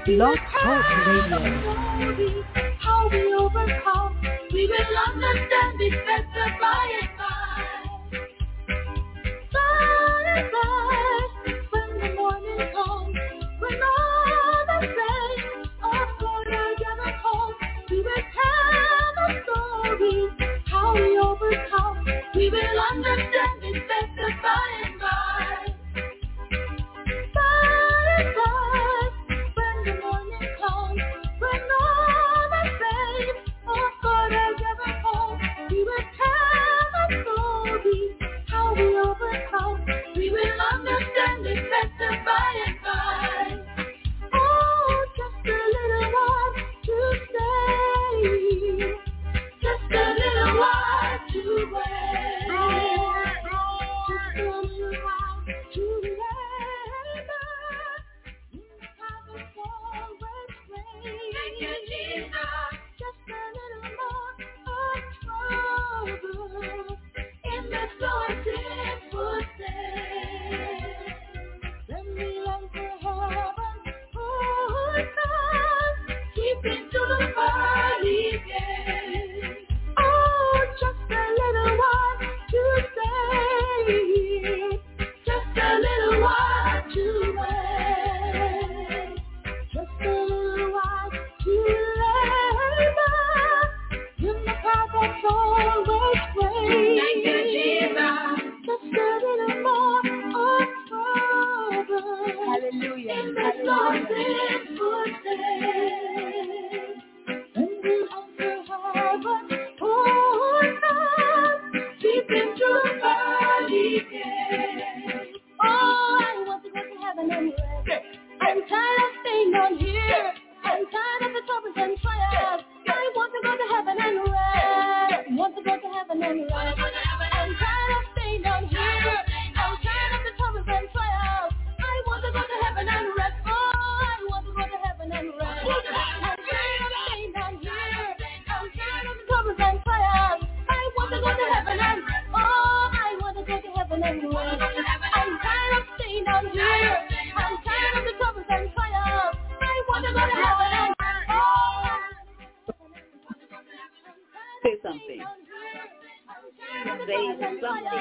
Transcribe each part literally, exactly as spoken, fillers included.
Blog Talk Radio. How we overcome, we will understand it better by and by. By and by, when the morning comes, when all the saints are together home, we will tell the story. How we overcome, we will understand it better by and by. We will understand it better by and by. Oh, just a little while to stay, just a little while to wait, just a little while to labor. In the time of always rain. Thank you, Jesus. Just a little more of trouble in the slow and simple day. Then we enter heaven, oh God, keeping to the pearly gate. Oh, just a little while to stay, just a little while to wait, just a little while to labor in the path that's always great. Thank you, Jesus. Just a little more of trouble. Hallelujah. In this Lord's simple day. When we enter heaven, oh God, keeping to the pearly gate. Oh, I want to go to heaven and rest. I'm tired of staying down here. I'm tired of the troubles and trials. I want to go to heaven and rest. Want to go to heaven and rest. I'm tired of staying down here. I'm tired of the troubles and trials. I want to go to heaven and rest. Oh, I want to go to heaven and rest. I'm tired of staying down here. I'm tired of the troubles and trials. I want to go to heaven and rest. Oh, I want to go to heaven and rest. I'm tired of staying down here. I'm tired of the troubles and trials. I want to go to heaven and rest. Oh, say something. Say something.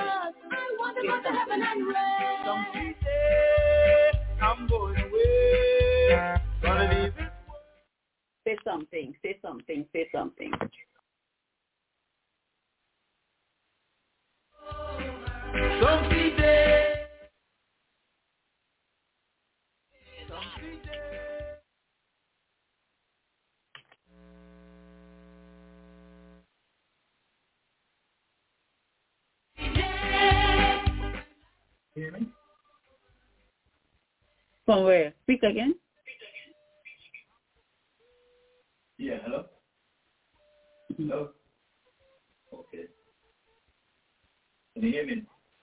I'm going away. Gonna leave. Say something. Say something. Say something. Some sweet day. Some sweet day. Hear me? From where? Speak again. Yeah, hello? Hello? Okay. Can you hear me?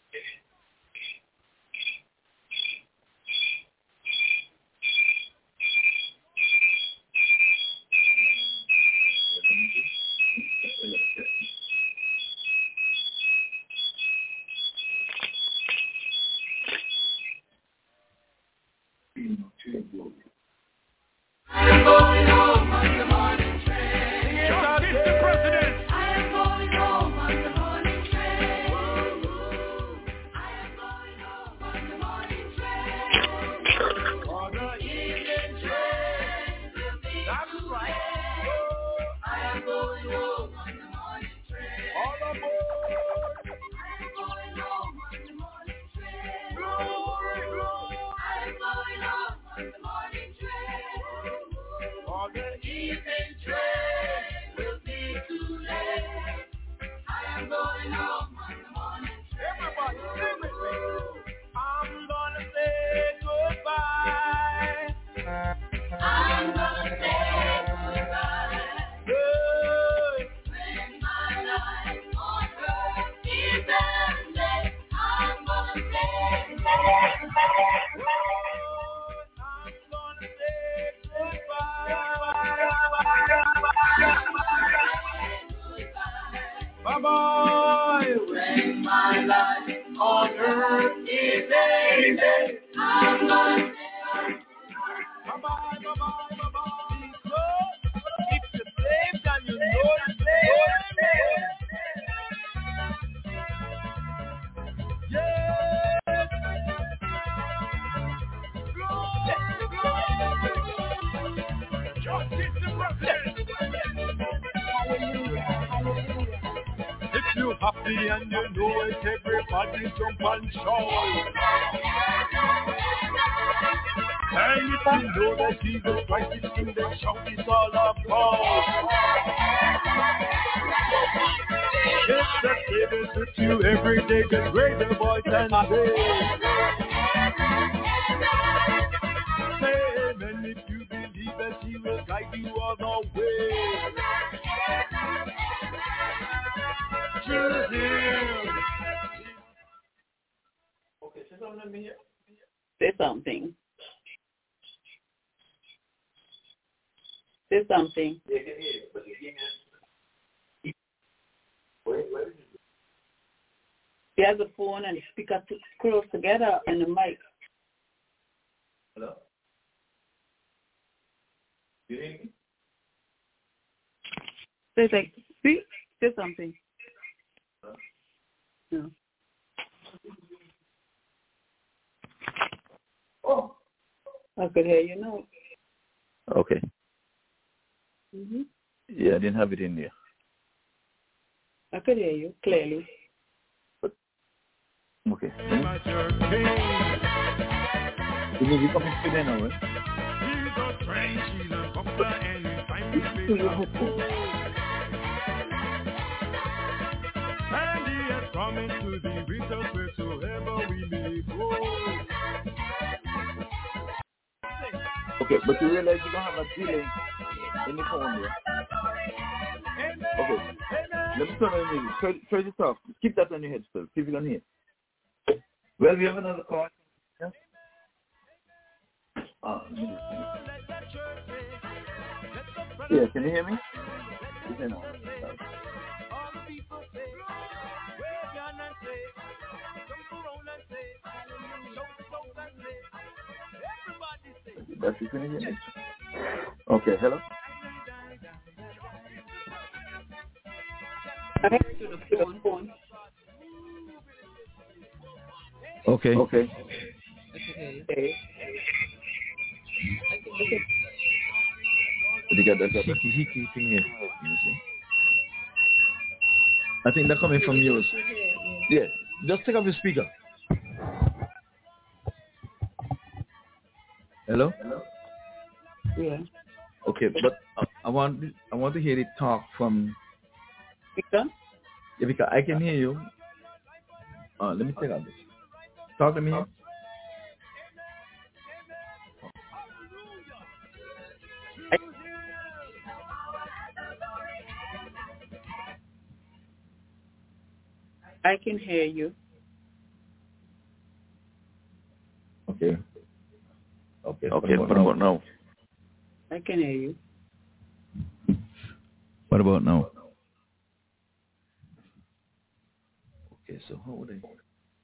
I'm going home on the morning train. John, it's the president. I am going home on the morning train. I am going home on the morning train. On the Evening train will be That's too right. late. I am going home on the morning train. All aboard. I am going home on the morning train. Glory, glory. I am going home on the morning train. On the Evening train will be too late. I am going home on the morning train. everybody sing with me. I'm gonna say goodbye. I'm gonna say goodbye. Hey. When my life on earth is ended, I'm gonna say goodbye. I'm gonna say goodbye. Bye bye. If you're saved and you know you're saved, yeah. Justice and reverence. Hallelujah. Hallelujah. If you're happy and you know it, everybody jump and shout. And if you know that Jesus Christ is King, then shout it all about. If the Savior's with you every day, just raise your voice and say, say amen if you believe that He will guide you all the way. Choose Him. Okay, say something to me here. Say something. Say something. Yeah, I can hear you, but you hear me. Wait, wait. He has a phone and the speaker t- close together and the mic. Hello? You hear me? Say like, speak. Say something. Hello? No. Oh. I could hear you now. Okay. Mm-hmm. Yeah, I didn't have it in there. I could hear you clearly. Okay. The music coming to the now, eh? To your headphone. And He has promised to be with us wheresoever we may go. Okay, but you realize you don't have a delay in the phone there. Okay, let me turn on the music. Try, try this off. Keep that on your head still. See if you can hear. Well, we have another call. Yeah? Ah, yeah, can you hear me? You know. That's you can hear me? Okay, hello? To the phone. Okay. Okay. Okay. You got that hickey hickey thing here. I think they're coming from yours. Yeah. Just take off your speaker. Hello? Yeah. Okay, but uh, I want I want to hear it talk from. Speaker? Yeah, because I can hear you. Uh, let me take out this. Talk to me here. I can hear you. Okay. Okay. Okay. What about now? I can hear you. What about now? Okay. So how would I?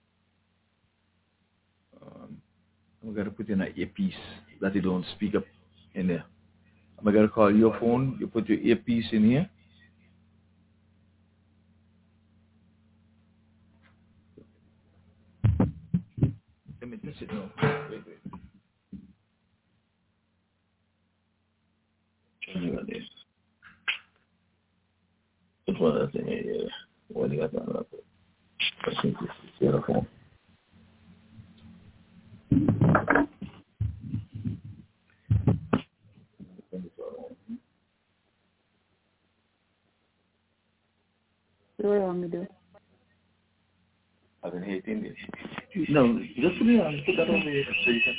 Um, I'm gonna put in an earpiece that you don't speak up in there. I'm gonna call your phone. You put your earpiece in here. Let me test it now. Wait, wait. That's one of the things. Yeah. What do you got on that? I think this is the other phone. What do you want me to do? I can hear it in there. No, just put it on. Put that on there so you can.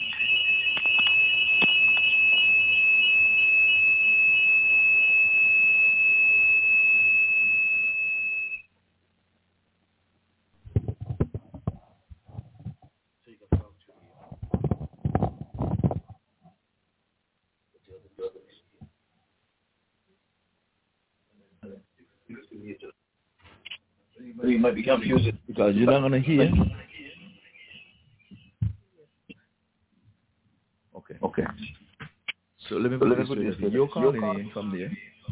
You might be confused because you're not gonna hear. Okay. Okay. So let me put this way. You're calling in from there.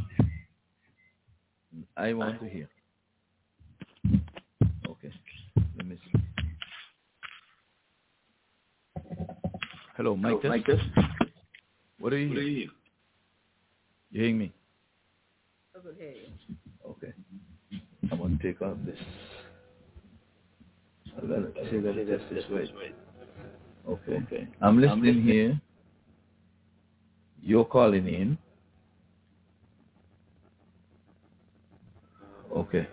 I want to hear. Okay. Let me see. Hello, Mike. Hello, Mike. What are you hearing? You hearing me? I can hear you. Okay. I'm going to take off this. I got to say that it this way. Okay. Okay. I'm listening, I'm listening here. You're calling in. Okay.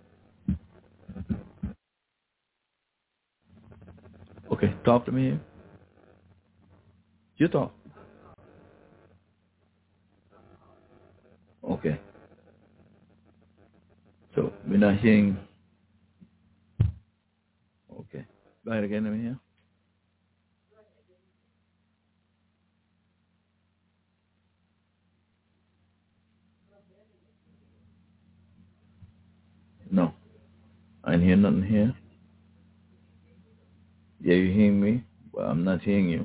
Okay, talk to me here. You talk. Okay. So, we're not hearing. Okay. Go ahead again, let me hear. No. I ain't hear nothing here. Yeah, you hearing me? Well, I'm not hearing you.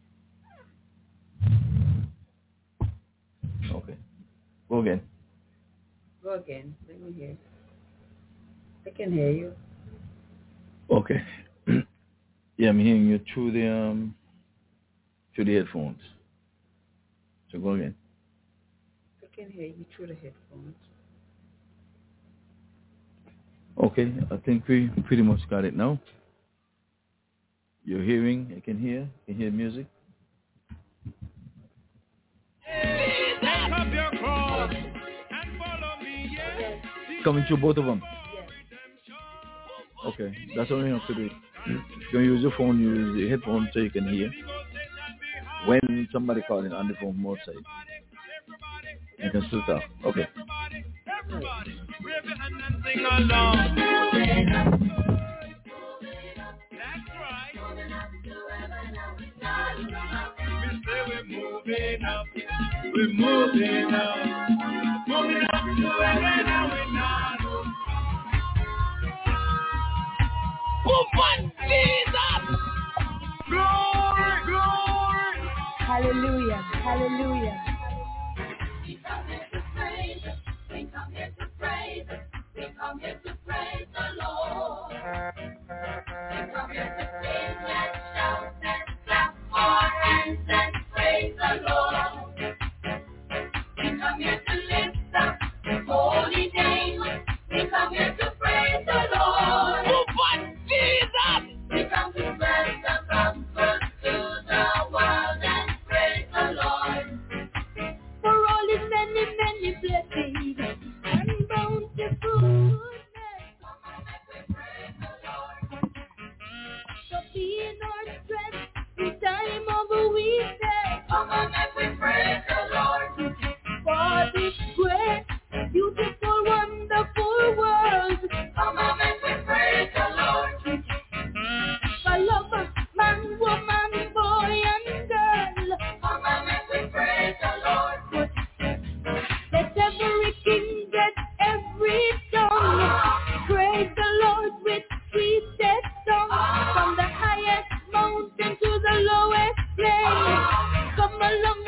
Okay. Go again. Go again. Let me hear. I can hear you. Okay. Yeah, I'm hearing you through the um through the headphones. So go again. I can hear you through the headphones. Okay, I think we pretty much got it now. You're hearing, I can hear, you can hear music. Coming through both of them? Okay, that's all you have to do. You can use your phone, use the headphones so you can hear. When somebody calling on the phone from outside, you can still talk. Okay. Everybody, wave your hand and sing along. That's right. We say we're moving up. We're moving up. Moving up to heaven and we're not. Woman, Jesus! Glory, glory! Hallelujah, hallelujah. We come here to praise, we come here to praise, we come here to praise the Lord. We come here to sing and shout and clap our hands and praise the Lord. We come here to lift up His holy name. We come here to praise the Lord. Oh, but Jesus! We come to spread the gospel to the world and praise the Lord. For all His many, many blessings and bountiful goodness. Come on, let we praise the Lord. For being our strength in time of weakness. Come on, let we praise the Lord. For this great, beautiful, wonderful world. Come on, let we praise the Lord. For lover, man, woman, boy, and girl. Come on, let we praise the Lord. Let every king get every tongue. Praise the Lord with sweetest song. From the highest mountain to the lowest place. Come along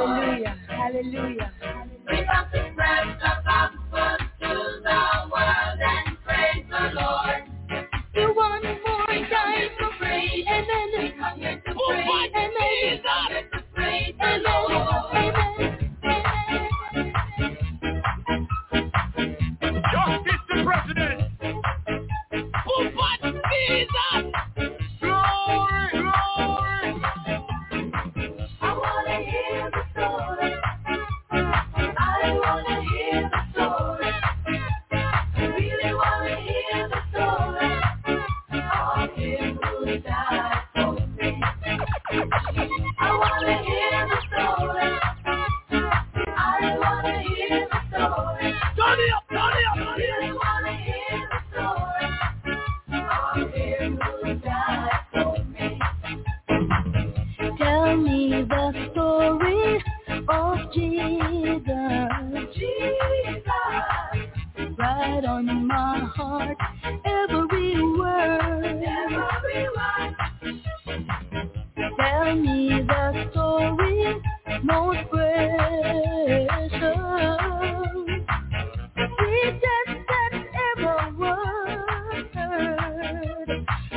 Hallelujah. Hallelujah. We come to spread the gospel to the world and praise the Lord. You want more We come time here to praise. Amen. We come here to Oh, praise. what? Amen. We come here to praise the Amen. Lord. Amen. Justice the President. Oh, what? Jesus. Glory, glory. I wanna hear the story. I wanna hear the story. I really wanna hear the story of him who died for me. I wanna hear the story. I wanna hear the story. Turn it up, turn it I up. really wanna hear the story of him who died for me. Tell me the story of Jesus. Jesus, Right on my heart, every word. everyone, Tell me the story most precious. Sweetest that ever was heard.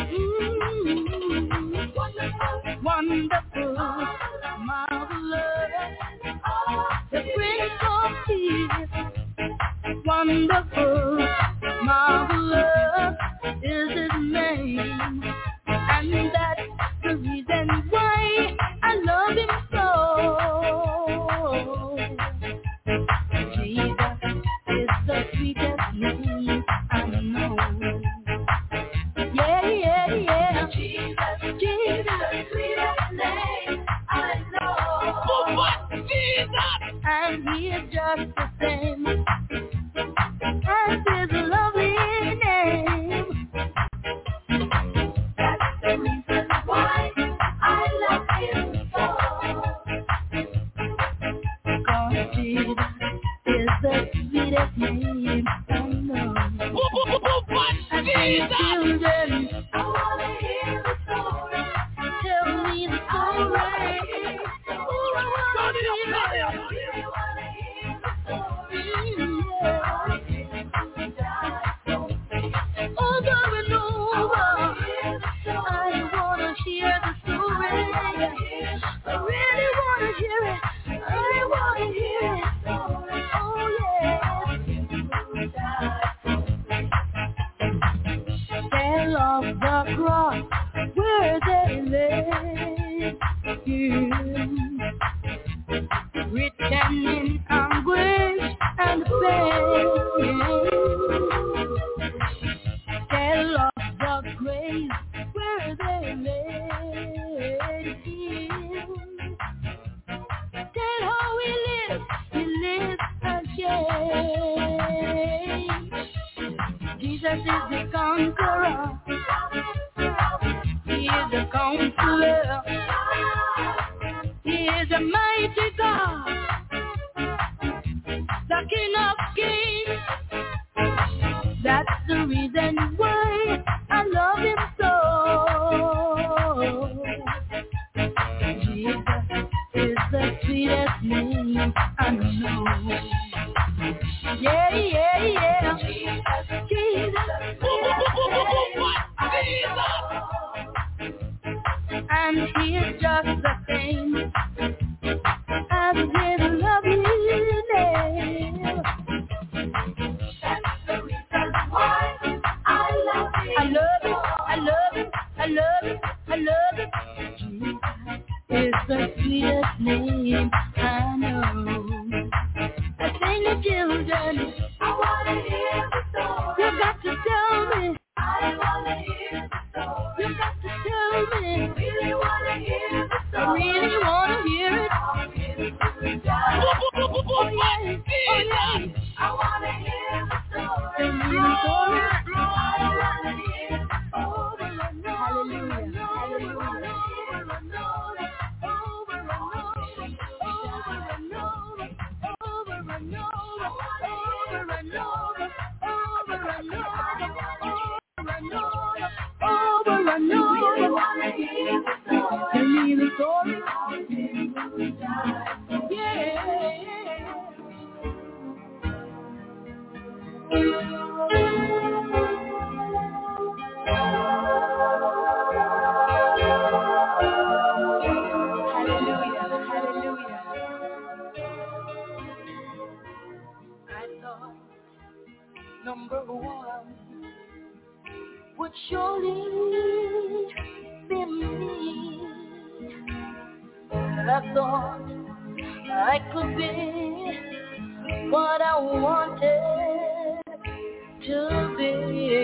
Mm, wonderful, marvelous, the Prince of Peace. Wonderful, marvelous is his name, and that's the reason why I love him so. Jesus is the sweetest name I know. Yeah, yeah, yeah. Jesus, Jesus, the sweetest name I know. Oh, what? Jesus. and he is just the same as his lovely name. That's the reason why I love him so. Cause Jesus is the sweetest name I know. Oh, oh, oh, oh, what? And Jesus. children, I wanna hear the story. tell me the I wanna story. hear the Oh, story. I Turn it up, turn it I up. really wanna hear the story wanna of him who died for me. over and I over. wanna hear the story. I wanna hear the story. I really wanna hear it. I wanna hear it. Oh yeah. Tell of the cross where they laid him, written in anguish and pain. Tell of the grave where they laid him. Tell how he lived, he lived again. Jesus is the conqueror, he is the counselor, he is a mighty God, the King of Kings. That's the reason why I love him so. Jesus is the sweetest name I know. Yeah, yeah, yeah. Jesus, Jesus, Oh, oh, oh, oh, oh, oh, what? Jesus. and he is just the same as his lovely name. That's the reason why I love him. I love it, I love it, I love it, I love it. Jesus is the sweetest name I know. I sing to children, I wanna hear the story. you got to tell me, I wanna hear the story. you got to tell me, Really wanna hear the I story. really want to hear it. Of him who Oh, died. oh, oh, oh, oh, Oh yeah, oh yeah, Jesus. I wanna hear the story. tell me the story. I wanna hear over and over. Hallelujah, hallelujah. Tell me the story. Yeah, number one would surely be me. I thought I could be what I wanted to be.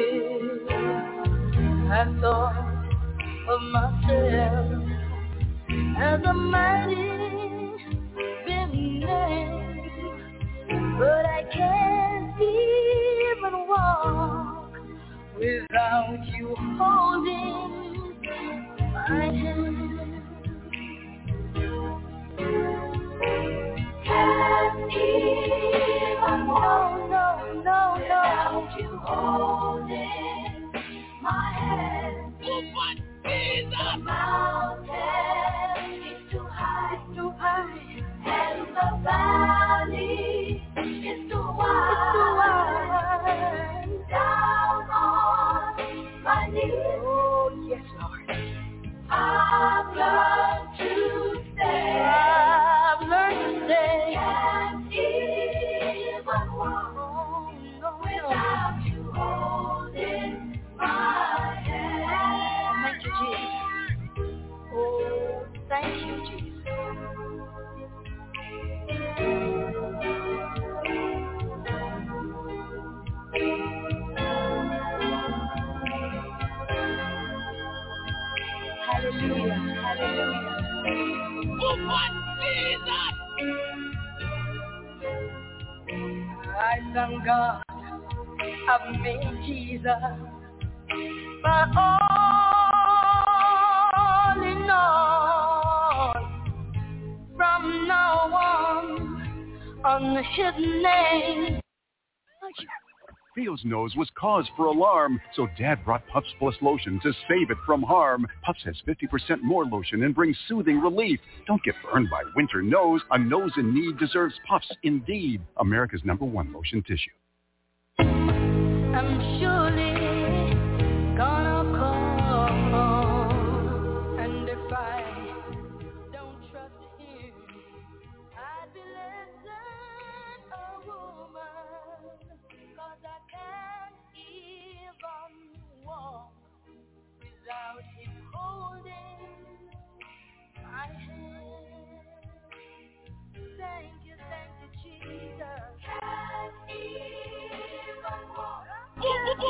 I thought of myself as a mighty big man, but I can't even walk without you holding my hand. Can't even walk, no, no, no, without you holding my hand. Oh, what is the mountain is too high, too high, and the valley is too wide, it's too wide. Down on my knees, oh yes, Lord, I've learned to stay. I've learned to stay. Can't even walk no, without you holding my hand. Thank you, Jesus. Oh, thank you, Jesus. Hallelujah, hallelujah. Oh, what Jesus! I thank God I've made Jesus my all in all. From now on, on his name. Theo's nose was cause for alarm, so Dad brought Puffs Plus lotion to save it from harm. Puffs has fifty percent more lotion and brings soothing relief. Don't get burned by winter nose. A nose in need deserves Puffs indeed. America's number one lotion tissue. I'm surely gonna call, and if I don't trust him, I'd be less than a woman, 'cause I can't even walk without him holding my hand. Thank you, thank you, Jesus. Can't even walk. Oh,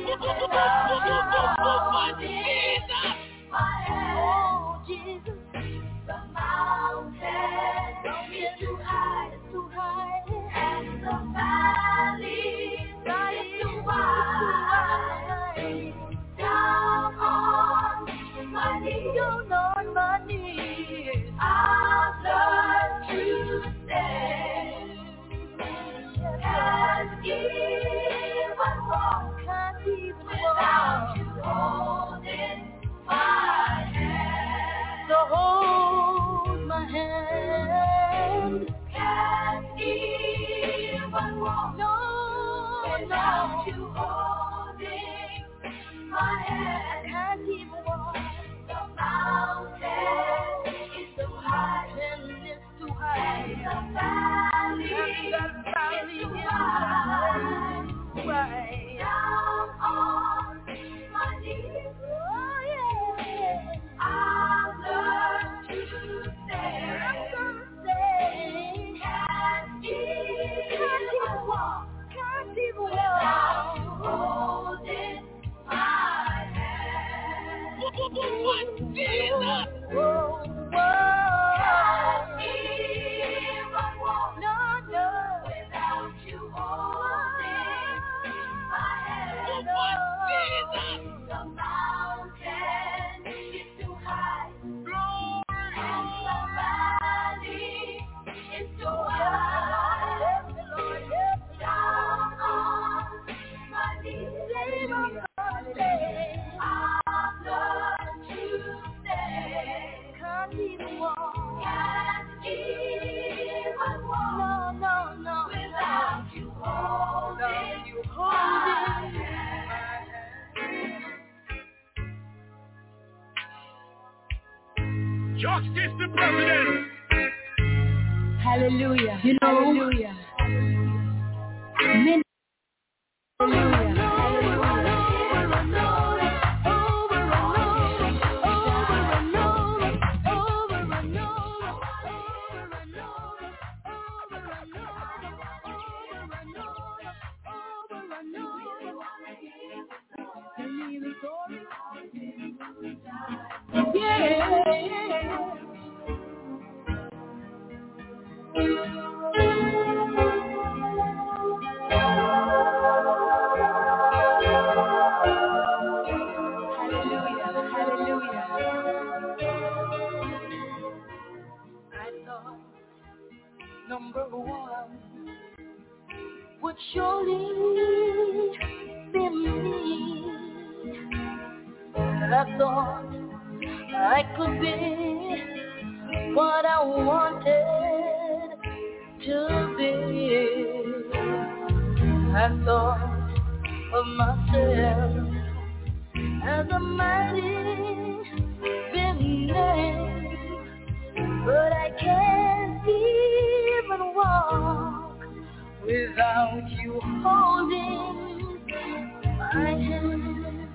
Jesus. My hand. Oh, Jesus. The mountain is too high, it's too high, and the valley is too wide. Down on my knees, down on my knees, I've learned to stay. Can't even walk, can't even without you holding my hand. So hold my hand. Can't even walk, no, without no. you holding my hand. Can't even walk. The mountain is too high, and it's too high. The valley, and the valley is too high. Down on my knees, oh yeah, I've learned to stay. I'm gonna stay. Can't even walk, can't even walk without you holding my hand. What Jesus? Whoa, whoa. Can't even walk, no, no, without you holding my hand. What Jesus? The mountain is too high, and the valley is too wide. Down on my knees, I've learned to stay. Can't even walk, can't even walk, no, no, no, without you holding, you holding my hand. Justice the President. Hallelujah. You know, hallelujah. Hallelujah. one would surely be me. I thought I could be what I wanted to be. I thought of myself as a mighty beginning, but I can't even walk without you holding my hand.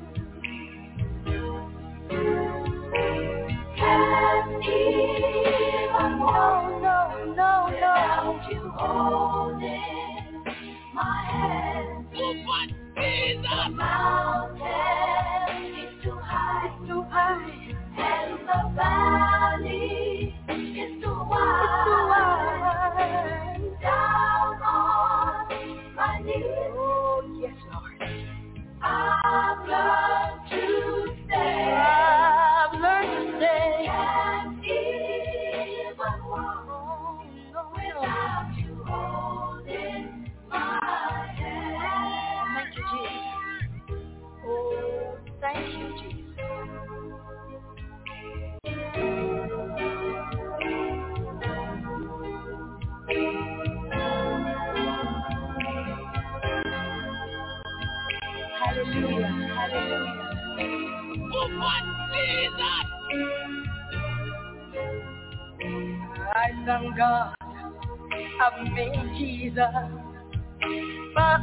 Can't even walk, no, no, no, without you holding my hand. What is the mountain is too high, too high, and the valley is too wide, it's too wide. Down on my knees, oh yes, Lord, I've learned to stay. I've learned to stay. Can't even walk without you holding my hand. Thank you, Jesus. Oh, thank you, Jesus. Hallelujah, hallelujah. Oh, my Jesus! I thank God I've made Jesus my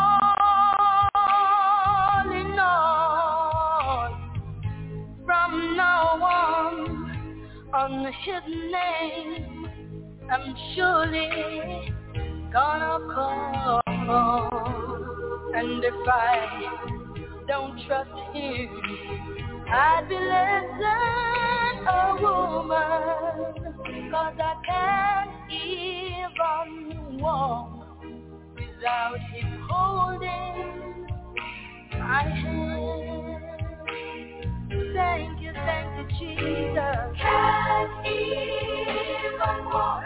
all in all. From now on, on His name, I'm surely gonna call. And if I don't trust Him, I'd be less than a woman, 'cause I can't even walk without Him holding my hand. Thank you, thank you, Jesus. Can't even walk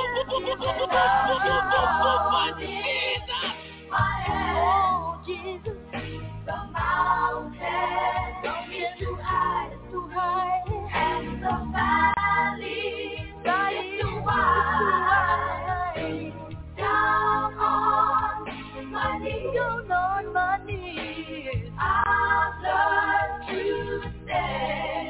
without Jesus. My hand. Oh, Jesus. The mountain is too high, it's too high, and the valley is too wide. Down on my knees, down on my knees, I've learned to stay.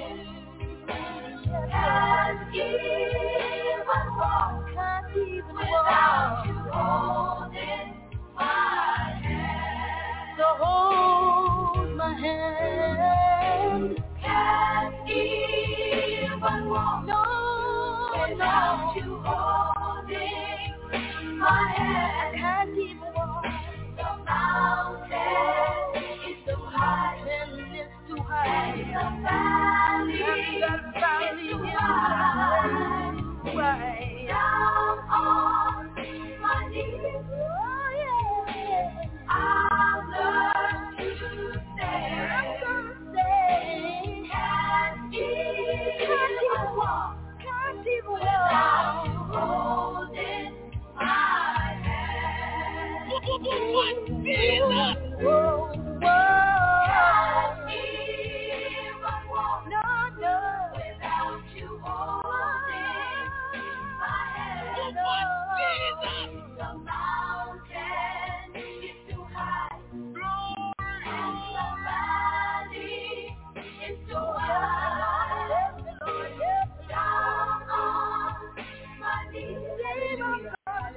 Can't even walk, can't even without walk. You holding my hand. So hold my hand. Can't even walk, no, without no. You holding my hand. Can't even walk. The mountain is too high, and it's too high. The valley, and the valley is too wide. Right. Down on my knees, oh yeah, I've learned to stay. I'm gonna stay. Can't even walk, can't even walk without you holding my hand. What Jesus? Whoa, whoa. Can't even walk, no, no, without you holding my hand. What Jesus? The mountain is too high, and the valley is too wide. Down on my knees, I've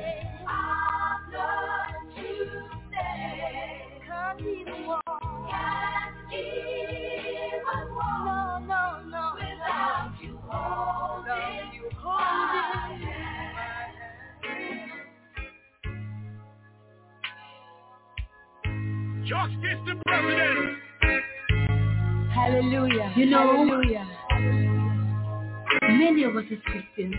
learned to stay. Can't even walk, can't even walk, no, no, no, without you holding, you holding my hand. Justice the President. Hallelujah. You know, hallelujah. Many of us as Christians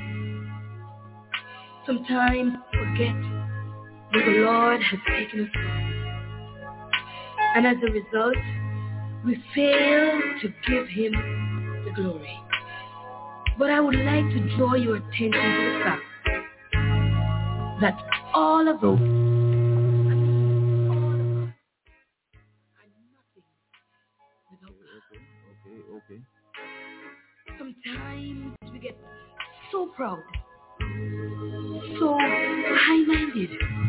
sometimes forget where the Lord has taken us from. And as a result, we fail to give Him the glory. But I would like to draw your attention to the fact that all of those, I mean, all of us are nothing without God. Okay, okay, okay. Sometimes we get so proud, so high-minded,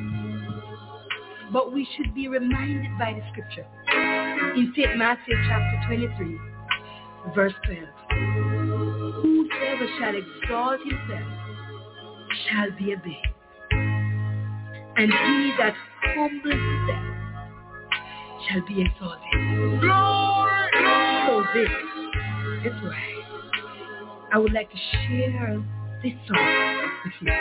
but we should be reminded by the scripture in Saint Matthew chapter twenty-three, verse twelve. Whosoever shall exalt himself shall be abased, and he that humbles himself shall be exalted. Glory, glory. So this is why I would like to share this song with you.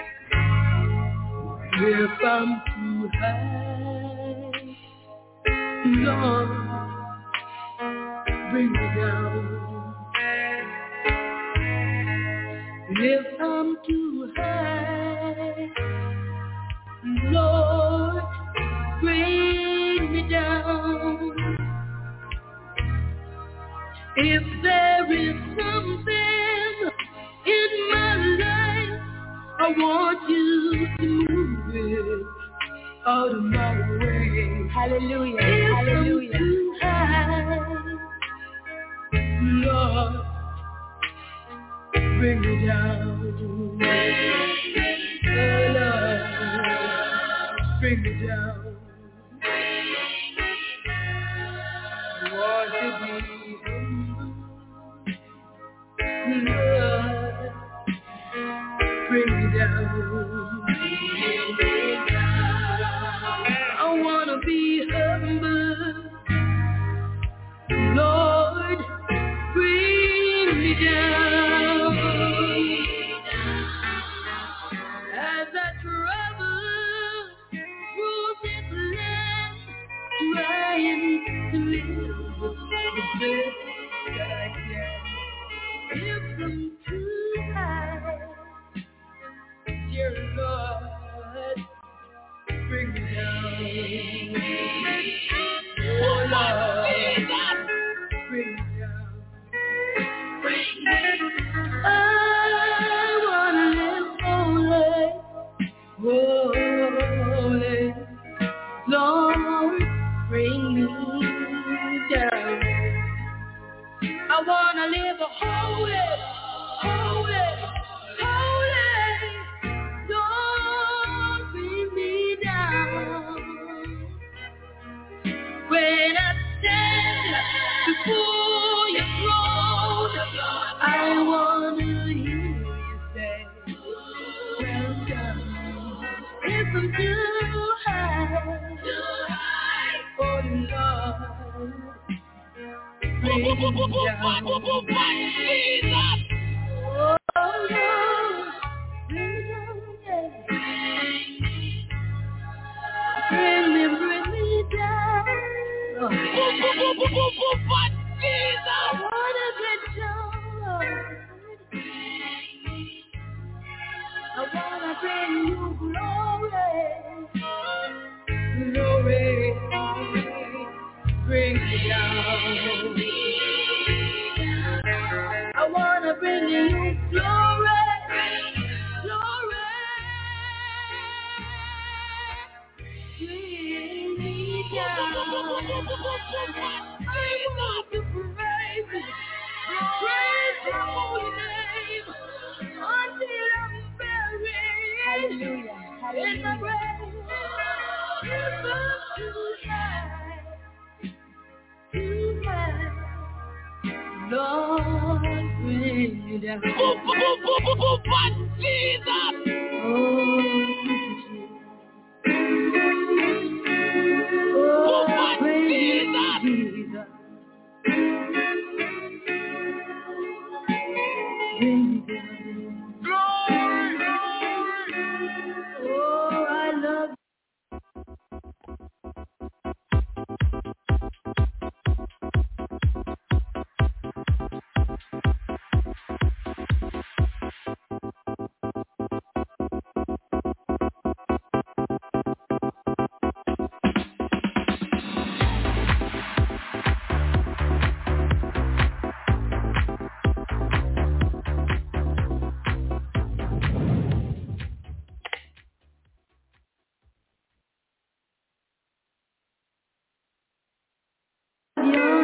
If I'm too high, Lord, bring me down. If I'm too high, Lord, bring me down. If there is something in my life, I want you to move it out of my way. Hallelujah, if hallelujah. I'm too high, Lord, bring me down. Oh, Lord, bring me down. I want to be Lord, bring me down. I wanna be humble. Lord, bring me down. As I travel through this land, trying to live the best that I can. If I'm too high, dear Lord, bring me down. Oh Lord, bring me down. I wanna live holy, holy. Lord, bring me down. I wanna live a holy, holy, holy. Lord, bring me down. When I stand before your throne, I wanna hear you say, well done. If I'm too high, oh Lord, bring me down. Oh Lord, bring me down, yeah. Bring me, bring me down. Oh. I wanna get down. I wanna bring you glory, glory. Bring me down. I wanna bring you glory, glory. Bring me down. I want to praise you, praise your holy name until I'm buried. Hallelujah. Hallelujah. In the grave. If I'm too high, too high, Lord, bring me down. Jesus. Oh, oh, bring Jesus. Jesus. Bring me down. Glory, glory. Oh, I love you.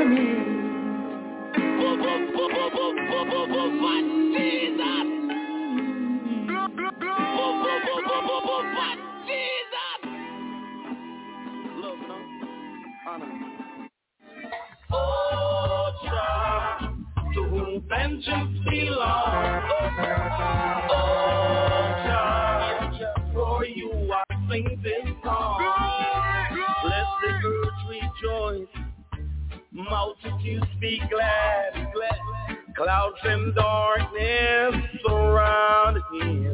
Oh, child, to whom vengeance belongs. Oh, child, for you I sing this song. Let the earth rejoice, multitudes be glad, glad. Clouds and darkness surround him.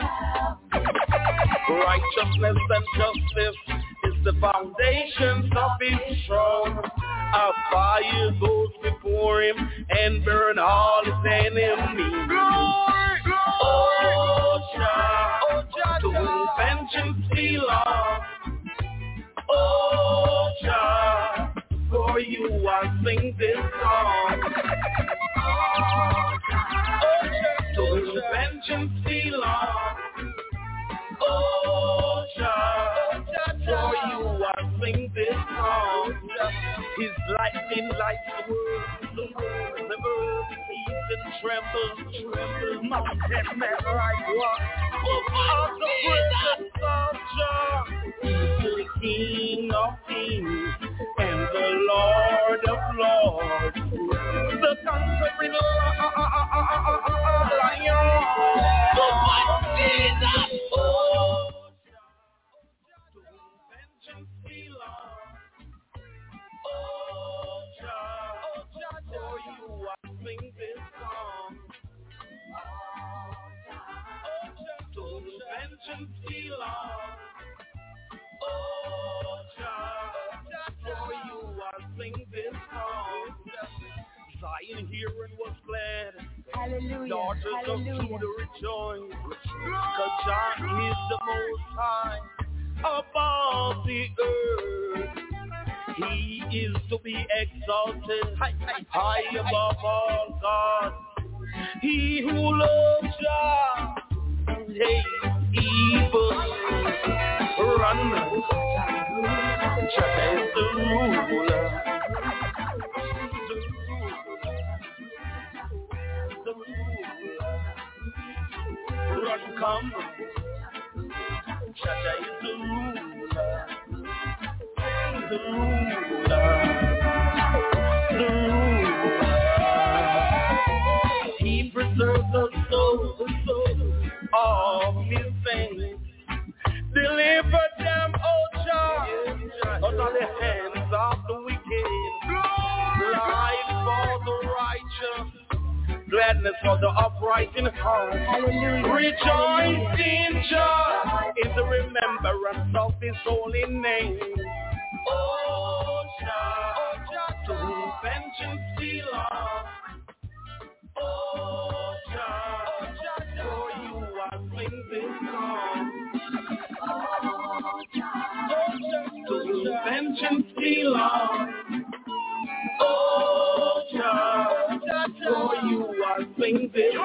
Righteousness and justice is the foundation of his throne. A fire goes before him and burn all his enemies. Oh, Jah, to whom vengeance belongs. Oh, Jah, for you I sing this song. Oh, Jah, to whom vengeance belongs. Oh, Jah, for you I sing this song. His lightning lights the world, the world, the earth heaves and trembles, trembles. Mountain men like rock, of the presence of Jah. He's the King of kings and the Lord of lords, the conquering lion. Oh, my Jesus! Oh, to whom vengeance belongs. Oh, Jah, for you I sing this song. Oh, Jah, to whom vengeance belongs. Oh, Jah, for you I sing this song. Zion here and was glad. Hallelujah. Daughters Hallelujah. of Judah rejoice. Cause Jah is the most high above the earth. He is to be exalted high above all gods. He who loves Jah hates evil. Run, Jah is the ruler. Run, come, Jah is the ruler. The ruler, the ruler. He preserves the soul, the soul of his saints. Deliver them, oh Jah, out of the hands of the wicked. Life for the righteous, gladness for the upright in heart. Hallelujah. Rejoice in Jah in the remembrance of his holy name. Oh, Jah, oh, Jah, to whom vengeance belongs. Oh, Jah, oh, Jah, for you I sing this song. Oh, Jah, to whom vengeance belongs. Oh, Jah, oh, Jah, for you I sing this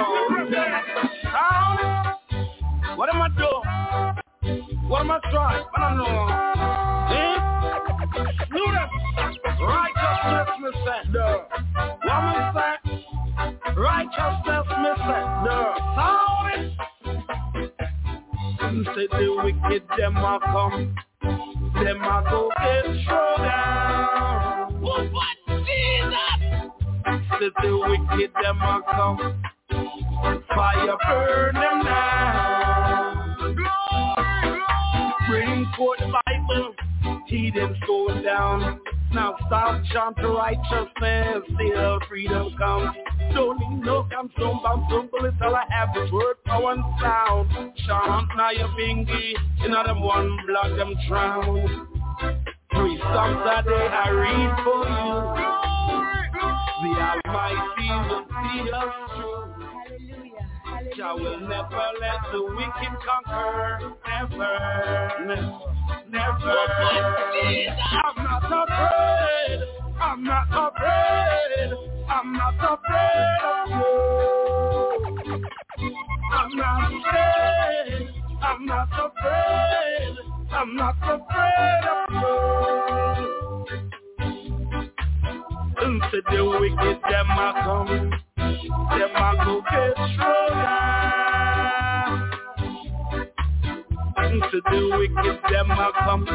song. What am I doing? What am I trying? I don't know. Eh? Students, righteousness, Miss Sender. Woman said, righteousness, Miss Sender. Sorry. You say the wicked, them are come. Them are go get thrown down. What, what, Jesus? Say the wicked, them are come. Fire burn them down. Bring forth Bible, heathens going down. Now stop chant righteousness, still freedom comes. Don't need no consum, bam, simple, it's all I have is word, power, and sound. Chant now your bingy, in them one blood them drown. Three songs a day I read for you. The Almighty will see us through. Jah will never let the wicked conquer. Never, never, never. I'm not afraid. I'm not afraid. I'm not afraid of you. I'm not afraid. I'm not afraid. I'm not afraid of you. To the wicked, them a come, them a go get stronger. To the wicked, them a come.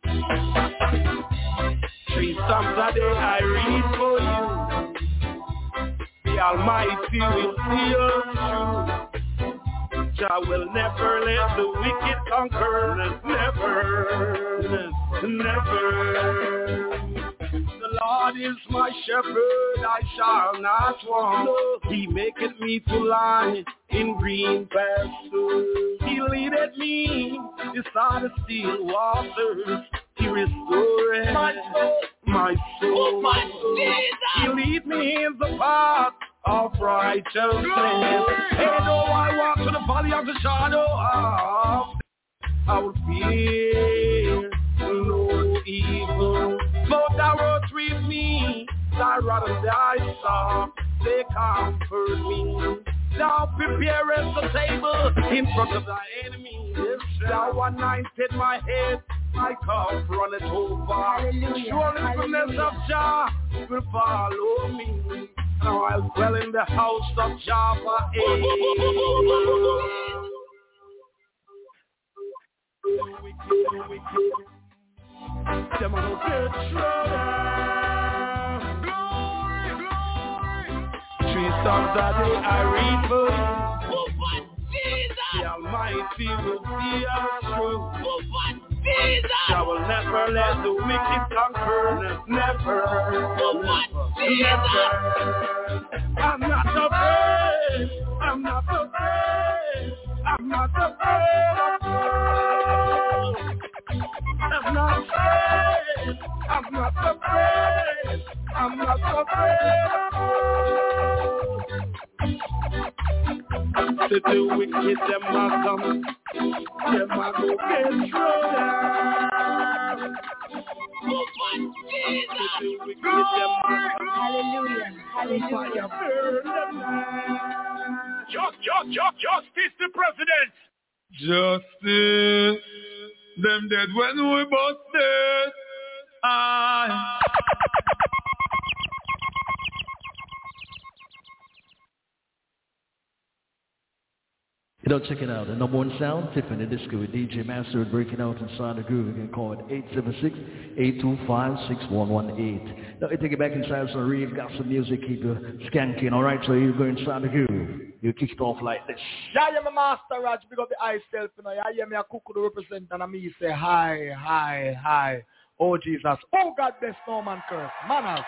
Three Psalms a day I read for you. The Almighty will see us through. Jah will never let the wicked conquer us. Never, never. The Lord is my shepherd, I shall not want. He maketh me to lie in green pastures. He leadeth me beside the still waters. He restored my soul, my soul. Oh, my Jesus. He lead me in the path of righteousness. Hey, though I walk to the valley of the shadow of death, I will fear no evil. For thou art with me, thy rod and thy staff, they comfort me. Thou preparest the table in front of thy enemies. Thou anointed my head, my cup runneth over. Surely the goodness of Jah will follow me. Now I'll dwell in the house of Jah forever. Them are no good glory, glory. Three Psalms a day I read for you. Oh, but Jesus. The Almighty will see us through. Oh, but Jesus. I will never let the wicked conquer us. Never. Oh, but Jesus. I'm not afraid. I'm not afraid. I'm not afraid of God. I'm not afraid, I'm not afraid, I'm not afraid of God. To the wicked, them a come, them a go get stronger. Oh, my Jesus! To the wicked, them a come, Hallelujah, hallelujah. Just, just, just, justice the president! Justice! Them dead when we both dead. I. You know, check it out. The number one sound, Tiffany Disco with D J Master breaking out inside the groove. You can call it eight seven six, eight two five, six one one eight. Now, you take it back inside some real gospel music, keep you skanking, all right? So you go inside the groove. You kick it off like this. Yeah, yeah, my master Raj, big up the eye self, you know. Yeah, yeah, me a cuckoo to represent, and me say hi, hi, hi. Oh, Jesus. Oh, God bless no man curse. Manners.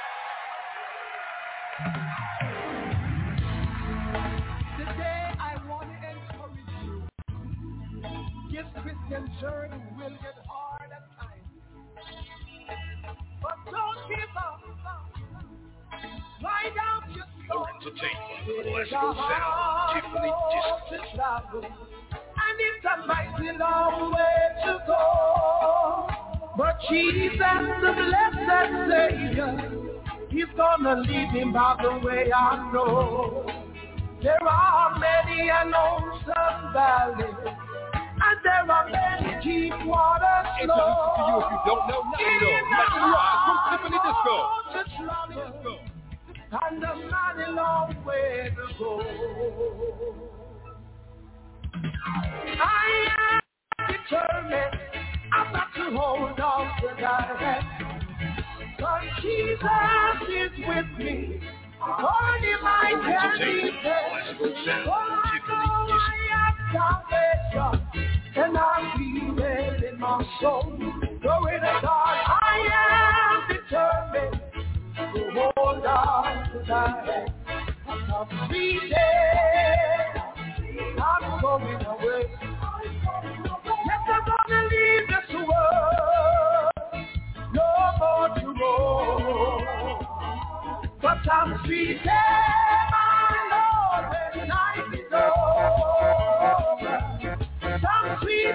Today, I want to encourage you. This Christian journey will get hard at times. But don't give up. Ride out your soul. Entertainment, classical sound, Tiffany Disco. And it's a mighty long way to go. But Jesus, the blessed Savior, He's gonna lead me by the way I know. There are many lonesome valleys, and there are many deep waters flow. It's you if you don't know, now you know. Let's ride from Tiffany Disco. And a mighty long way to go. I am determined, I've got to hold on to that hand. But Jesus is with me, only my journey. For I know I have salvation, and I'm feeling in my soul. Glory to God, I am determined to hold on to that hand. I'm feeling, I'm going away. Yes, I'm gonna leave this world, no more to go. But I'm feeling, my Lord, when night is over. I'm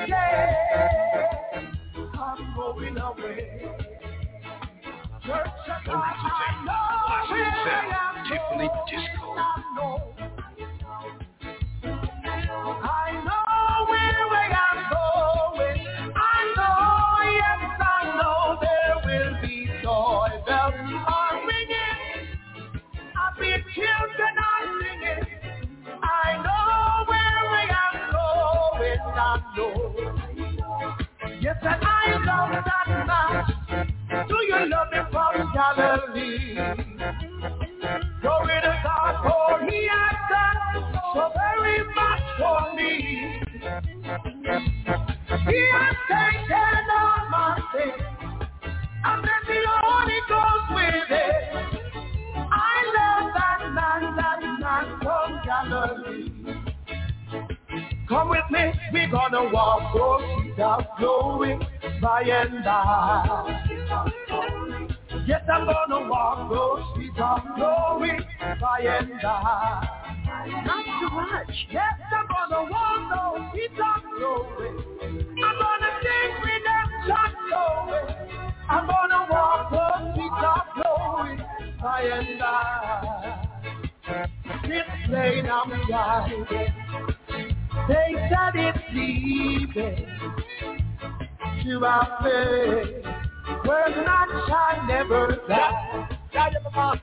feeling, I'm going away. Church, I know where I am Tiffany Disco. I know where I am going. I know, yes, I know there will be joy. Bells are ringing. Yes, and I love that man. Do you love me from Galilee? Glory to God, for he has done so very much for me. He has taken all my sins, and then the Holy Ghost with it. I love that man, that man from Galilee. Come with me, we're gonna walk those streets of glory by and by. Yes, I'm gonna walk those streets of glory by and by. Not too much. Yes, I'm gonna walk those streets of glory. I'm gonna sing redemption glory. I'm gonna walk those streets of glory by and by. This plane I'm driving, they said it's leaving to our place where night shall never die. And my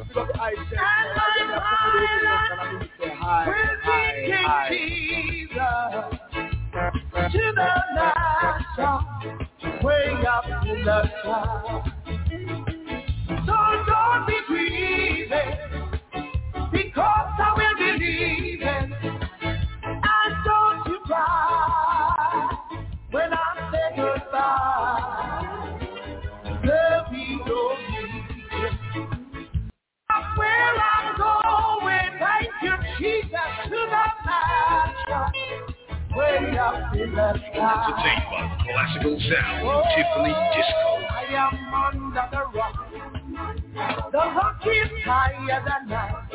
island will be King Jesus to the nation way up in the sky. So don't be grieving, because I will be leaving. And don't you cry when I say goodbye. There'll be no need. Where I'm going, thank you, Jesus, to the mansion way up in the sky. Entertained by Classical Sound, Oh, Tiffany Disco. I am under the rock. The rock is higher than I.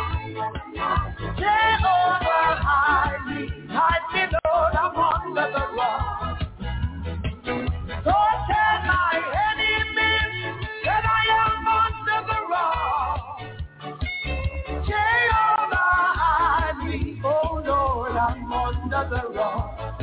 Jehovah, hide me, hide me, Lord, I'm under the rock. So tell my enemies that I am under the rock. Jehovah, hide me, oh Lord, I'm under the rock.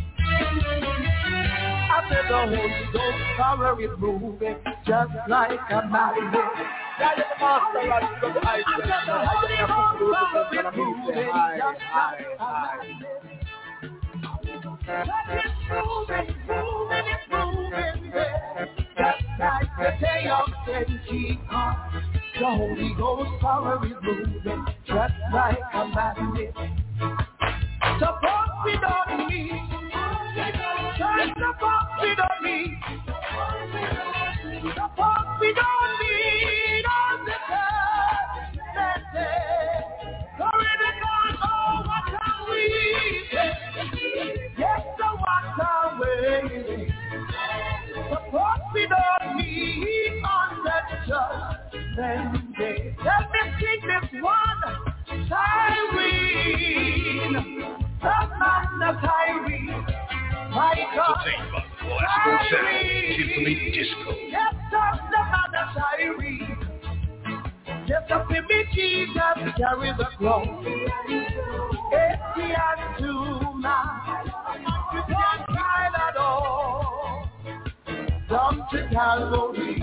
I said the Holy Ghost power is moving just like a magnet. That is the master of the ice. I said the Holy Ghost power is moving just like a magnet. That is moving, moving, it's moving there. Just like the day of Pentecost. The Holy Ghost power is moving just like a magnet. Support we don't need. Just support we don't need. Support we don't need on the church that day. Glory to God, oh what are we waiting? Yes, so what are we waiting? Support we don't need on the judgment day. Let me sing this one. Cyrene, the man of Cyrene. My God, Entertained by Classical Sound, Tiffany Disco. yes, I'm the man of Cyrene. Yes, up in me, Jesus, carry the cross. Eighty and two man, you can't hide at all. Come to Calvary.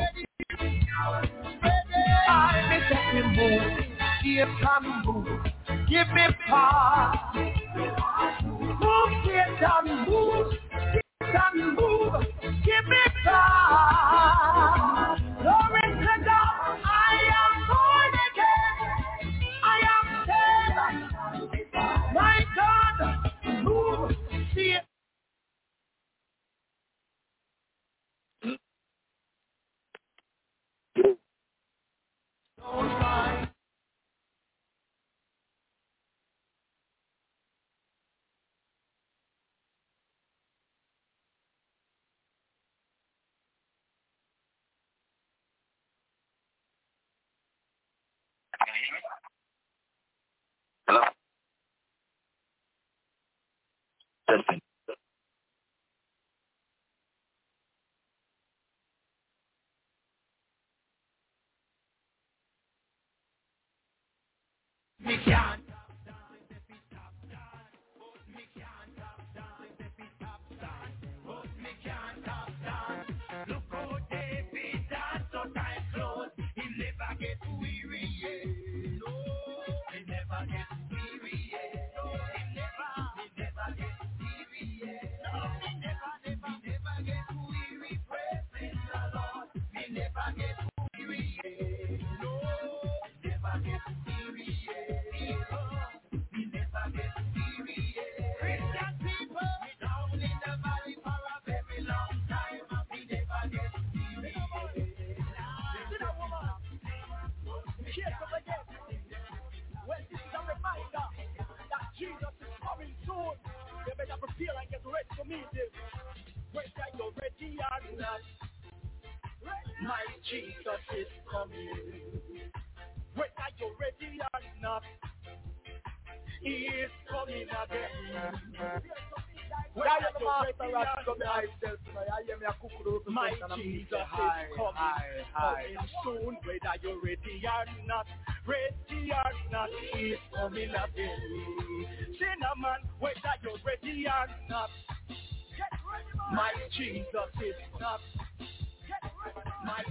I may set me move, see can move. Give me power. Move, Satan, move. Satan, move. Give me power. Glory to God. I am born again. I am saved. My God, move. See it. Don't mind. Hello? Testing. Me can't. or not, my Jesus is coming. Whether you're ready or not, He is coming again. Whether you're ready or not, my Jesus is coming. Coming soon. Whether you're ready or not, ready or not, He is coming again. Cinnamon, whether you're ready or not, my Jesus is not. My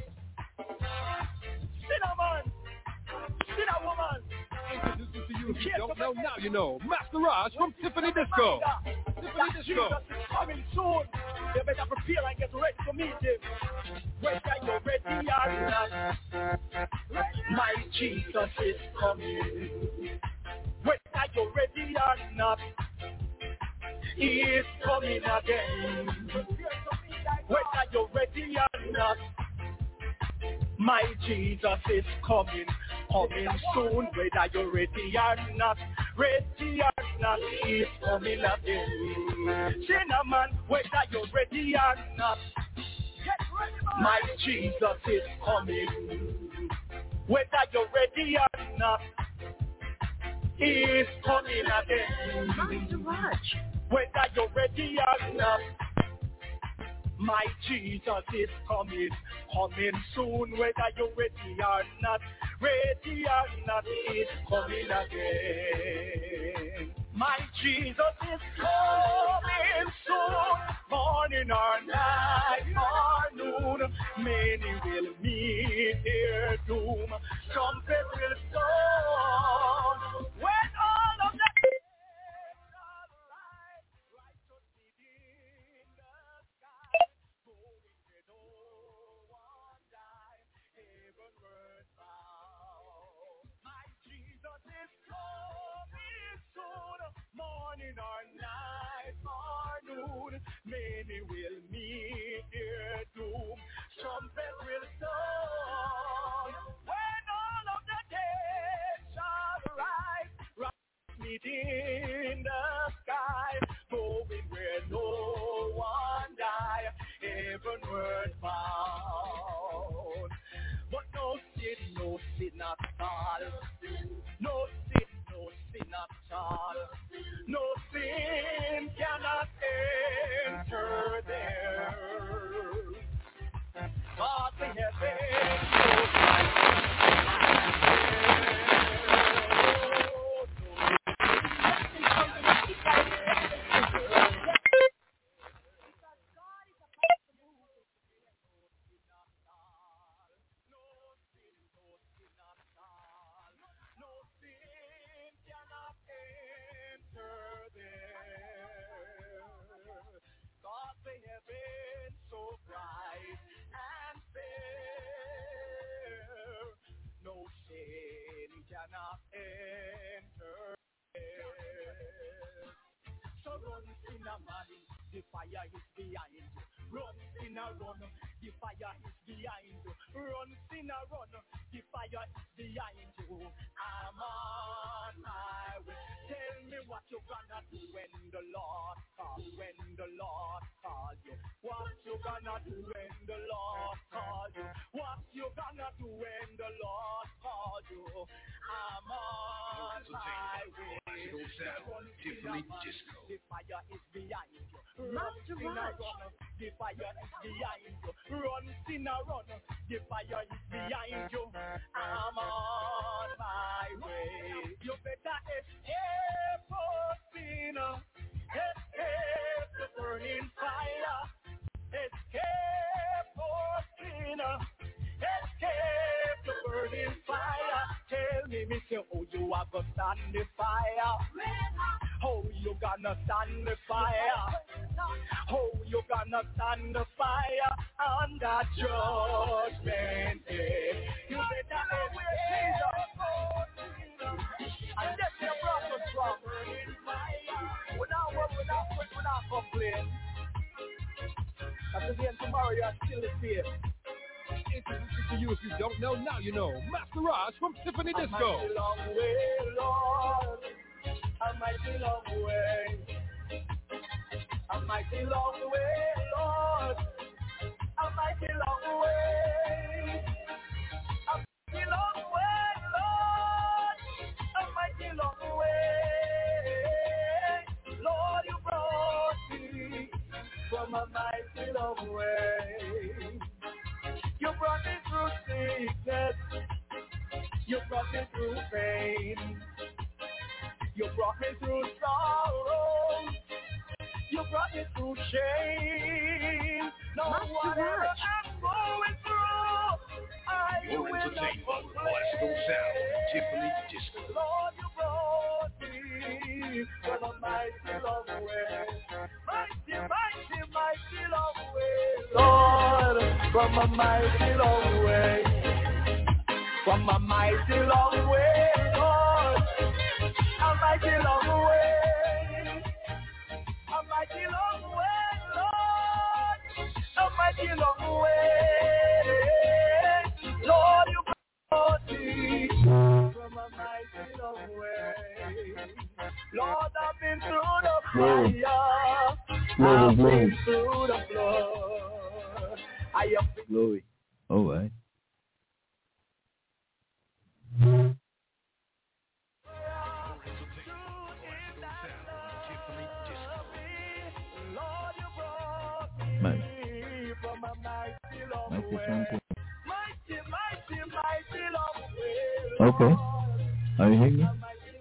Cinnamon, Cinnamon. Introducing to you, if you don't know now, you know. Master Raj from Tiffany Disco. Tiffany Disco. Jesus is coming soon. You better prepare and get ready to meet Him. Whether you're ready or not, my Jesus is coming. Whether you're ready or not, He is coming again. Whether you're ready or not, my Jesus is coming, coming soon. Whether you're ready or not, ready or not, He is coming again. Cinnamon, whether you're ready or not, my Jesus is coming. Whether you're ready or not, He is coming again. Whether you're ready or not, my Jesus is coming, coming soon. Whether you're ready or not, ready or not, He is coming again. My Jesus is coming soon, morning or night or noon. Many will meet their doom. Trumpet will sound when all of them. Morning or night or noon, many will meet their doom. Trumpet will sound when all of the dead shall rise. Rise meet in the sky, going where no one died, heavenward bound. But no sin, no sin at all. No sin, no sin at all. No sin cannot enter there. God in heaven, heaven so bright and fair, no sin cannot enter there. So run, Cinnamon, the fire is behind you. Run, Cinnamon, run, the fire is behind you. Run, Cinnamon, run, the fire is behind you. I'm on my way. Tell me what you gonna do when the Lord calls, when the Lord calls you. What you gonna do when the Lord calls you? What you gonna do when the Lord calls you? I'm on my way. Tiffany Disco. The fire is behind you. Master Raj. The fire is behind you. Run, sinner, run. The fire is behind you. I'm on my way. You better escape, oh sinner. Escape the burning fire. Escape, oh sinner. Escape the burning fire. Tell me, Mister, oh, you are gonna stand the fire. Oh, you gonna stand the fire. Oh, you gonna stand the fire on that judgment day. You better escape. And let your brothers from burning fire. Without worry, without quit, without complain. Because again, tomorrow you are still the same. Introducing to you, if you don't know, now you know. Master Raj from Tiffany Disco. A mighty long way, Lord. A mighty long way. A mighty long way, Lord. mighty long way. You brought me through sickness. You brought me through pain. You brought me through sorrow. You brought me through shame. No whatever I'm going through, I You're will entertained not by the classical sound of Tiffany Disco. Lord, you brought me from a mighty long way. Mighty, mighty, mighty long way. Lord, from a mighty long way. From a mighty long way, Lord. A mighty long way. A mighty long way, Lord. A mighty long way. Lord, you brought me from a mighty long way. Lord, I've been through the fire. I've been through the flood. I have been Glory. All right. Man. Okay. Are you hearing me?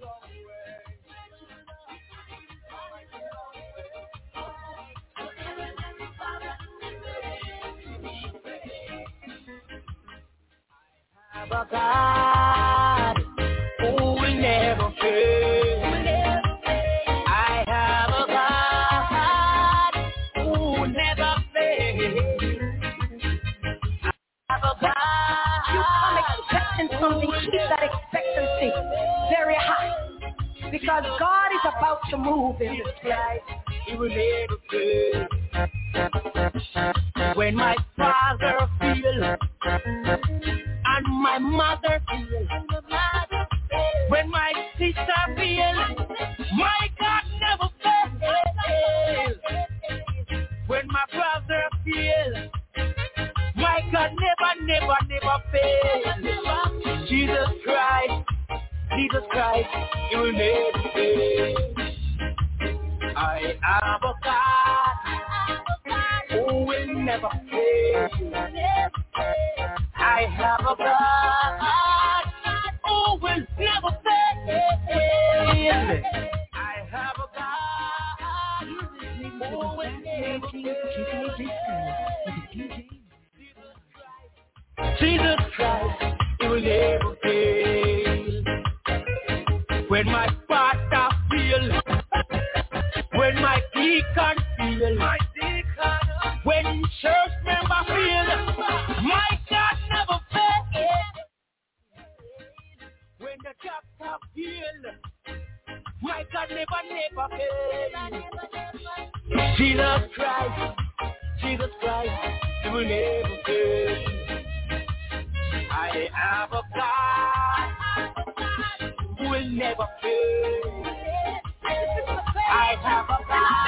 Have a God who will never fail. I have a God who will never fail. I have a God. You come expecting something, keep that expectancy very high. Because God is about to move in this place. He will never fail. When my father feels and my mother feels, when my sister feels, my God never fails. When my brother feels, my God never, never, never fails. Jesus Christ, Jesus Christ, He will never fail. I have a God who will never fail. I have a God who will never fail. I have a God who will never fail. Jesus Christ, He will never fail. When my father feels, when my deacon feels, my deacon, when church member feels, my God never fails. When the doctor feels, my God never, never fails. Jesus Christ, Jesus Christ, He will never fail. I have a God who will never fail. I have a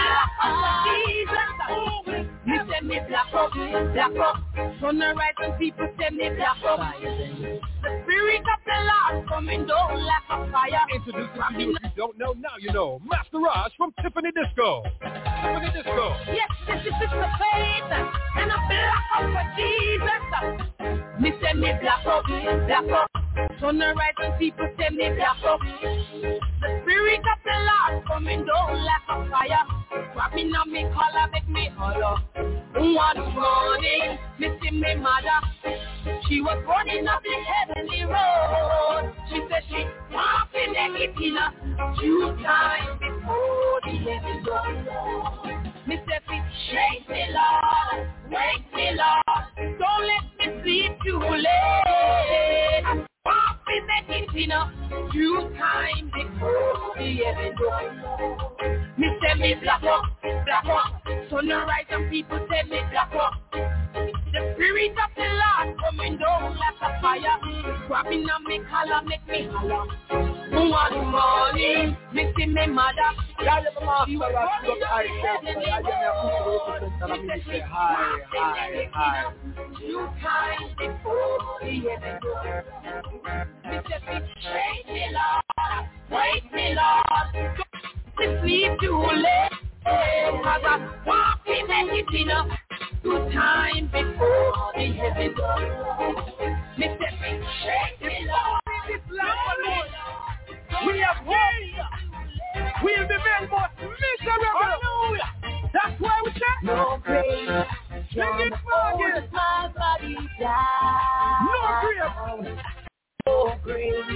God. You send me black up, black up. Sunrise and people send me black up. The Spirit of the Lord coming down like a fire. Introducing you, if you don't know, now you know. Master Raj from Tiffany Disco. Tiffany Disco. Yes, this is the faith. And I'm black up for Jesus. Me send me black up, black up. Sunrise and people send me black up. The Spirit of the Lord coming down like a fire. Grabbing on me collar, make me holler. One morning, me see me mother. She was running up the heavenly road. She said she walking everything up two times before the heaven door. Me say, shake me, Lord, wake me, Lord. Don't let me sleep too late. Walking everything up two times before the heaven door. Me say me black up, black up. Sunrise and people say me black up. The Spirit of the Lord coming down like a fire. Grabbing on me collar, make me holler. One morning, me see me mother. She was running up the heavenly road. She said she walking hi, two times before the heaven door. Me said me shake me, Lord, wake me, Lord. Don't sleep too late. Cause I'm walking we make it enough. Good time before the heavy blow. Me say me shake it up. This life alone. We have gained. We'll be made most miserable. Hallelujah. That's why we say no grace. Sing it for again. My body down. No grace. No grace.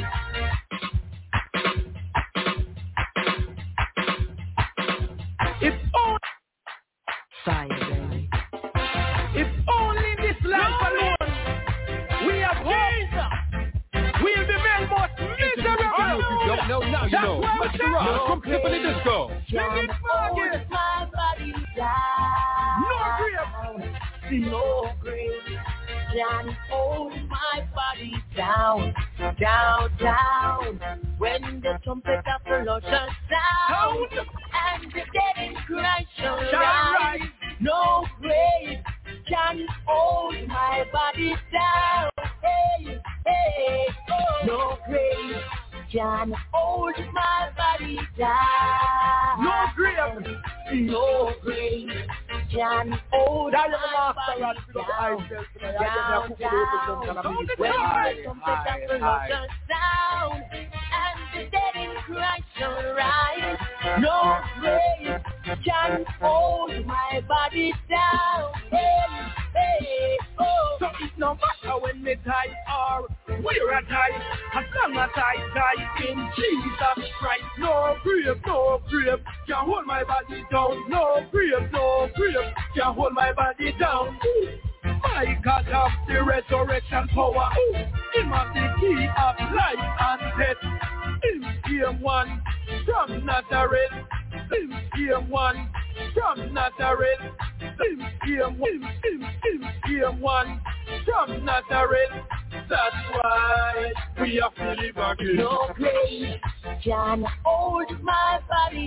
If only fire, baby. If only this life alone we have gained, we'll be made most miserable. If you don't know, now you know. Master Raj from Tiffany Disco. Sing it for again. My body down. No grave. No grave. Can hold my body down, down, down. When the trumpet of the Lord shall sound, and the dead in Christ shall rise, no grave can hold my body down. Hey, hey, oh. No grave can hold my body down. No grave. No grave can hold my body down. Down, down. When the trumpet of the Lord shall sound, and the dead in Christ shall rise, no grave can hold my body down. Hey, hey, oh. So it no matter when me die or where I die, as long as I die in Jesus Christ, no grave, no grave can hold my body down. No grave, no grave can hold my body down. Ooh. My God of the resurrection power, ooh. Him has the key of life and death. Him came one from Nazareth. Him came one from Nazareth. Him came one, him, him came one from Nazareth. That's why we are feeling again. No grave can hold my body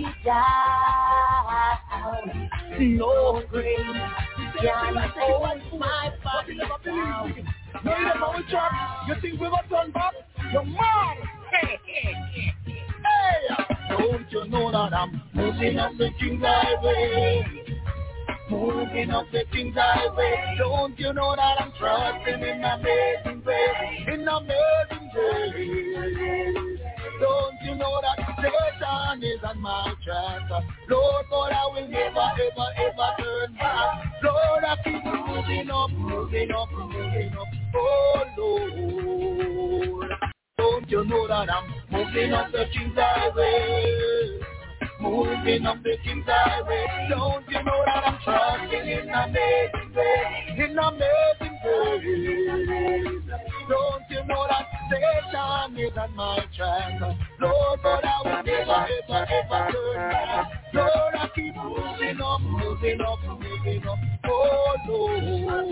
down. No grave can hold my body down. No, you don't know which one. You think we got done back? You're mad. Hey, hey, hey, hey. Don't you know that I'm moving up the King's Highway? Moving up the King's Highway. Don't you know that I'm trusting in amazing grace, in amazing grace? Don't you know that Satan is on my track? Lord, Lord, I will never, ever, ever turn back. Lord, I keep moving up, moving up, moving up. Oh, Lord. Don't you know that I'm moving up the King's Highway? Moving up the King's Highway. Don't you know that I'm trusting in amazing grace, in amazing grace? Don't you know that Satan is on my track? Lord, but I will never, ever, ever turn back. Lord, I keep moving up, moving up, moving up. Oh, Lord.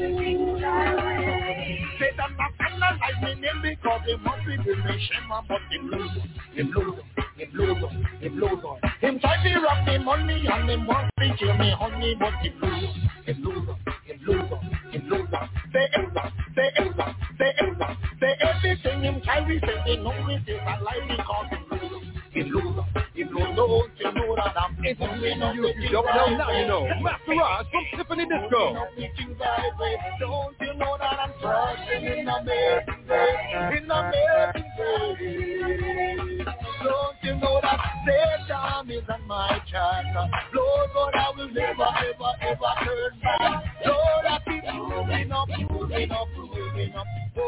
Satan must analyze me name because he must be the nation, but him lose, him lose, him lose, him lose. Him try to rob me money and him want to kill me honey, but him lose, him lose, him lose, him lose. Say ever, say ever, say ever, say everything him try to say, they know it is a lie because him lose, him lose, him lose. Don't you know that I'm moving up the King's Highway? Don't know now you know. Master Raj from Tiffany Disco. Don't you know that I'm trusting in amazing grace, in amazing grace? Don't you know that Satan is on my track? Lord, Lord, I will never, ever, ever turn back. Lord, I keep moving up, moving up, moving up. Oh,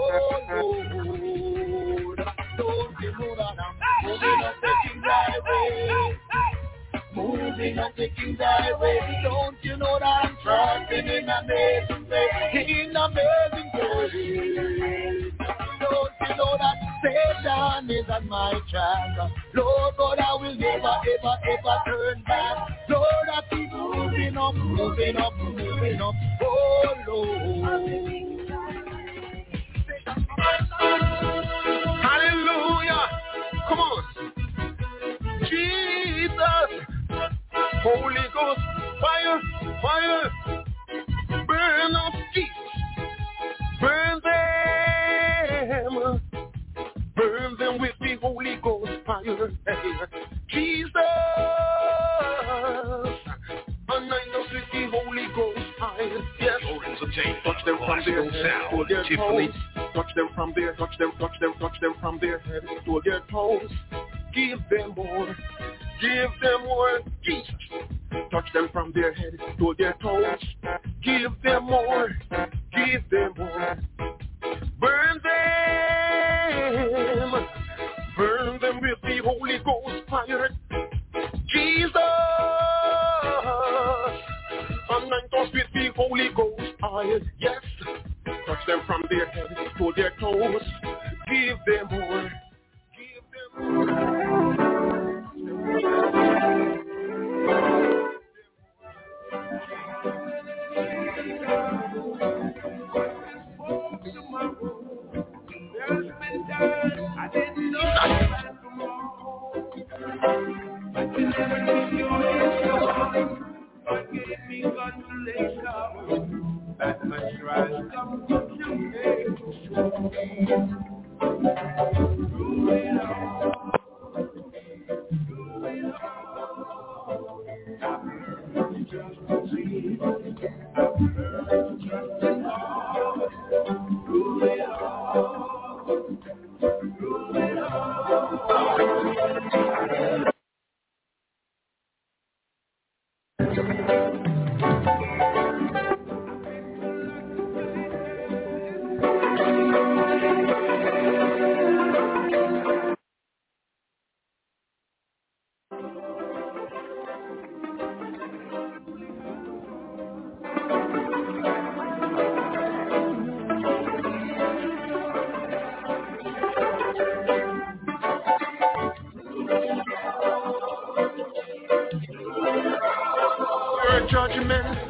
Lord, don't you know that I'm moving up the King's Highway? Moving up the King's Highway. Don't you know that I'm trusting in amazing grace, in amazing grace? Don't you know that Satan is on my track? Lord, Lord, I will never, ever, ever turn back. Lord, I keep moving up, moving up, moving up. Oh, Lord. Hallelujah. Come on. Jesus. Holy Ghost, fire, fire. Burn up Jesus. Burn them. Burn them with the Holy Ghost fire. Jesus. Anoint us with the Holy J. Touch them from their Washington head Sound, to their Tiffany. toes. Touch them from their, touch them, touch them, touch them from their head to their toes. Give them more, give them more, Jesus. Touch them from their head to their toes. Give them more, give them more. Burn them, burn them with the Holy Ghost fire. Jesus, anoint us with the Holy Ghost fire. Yes, touch them from their head to their toes. Give them more, give them more. There's been times I didn't know that tomorrow, but you never took your hands. God gave me consolation that my trials come from temptation. Through it all, through it all, I've learned to trust in Jesus. I've learned to trust in God. Through it all, through it all. Your judgment.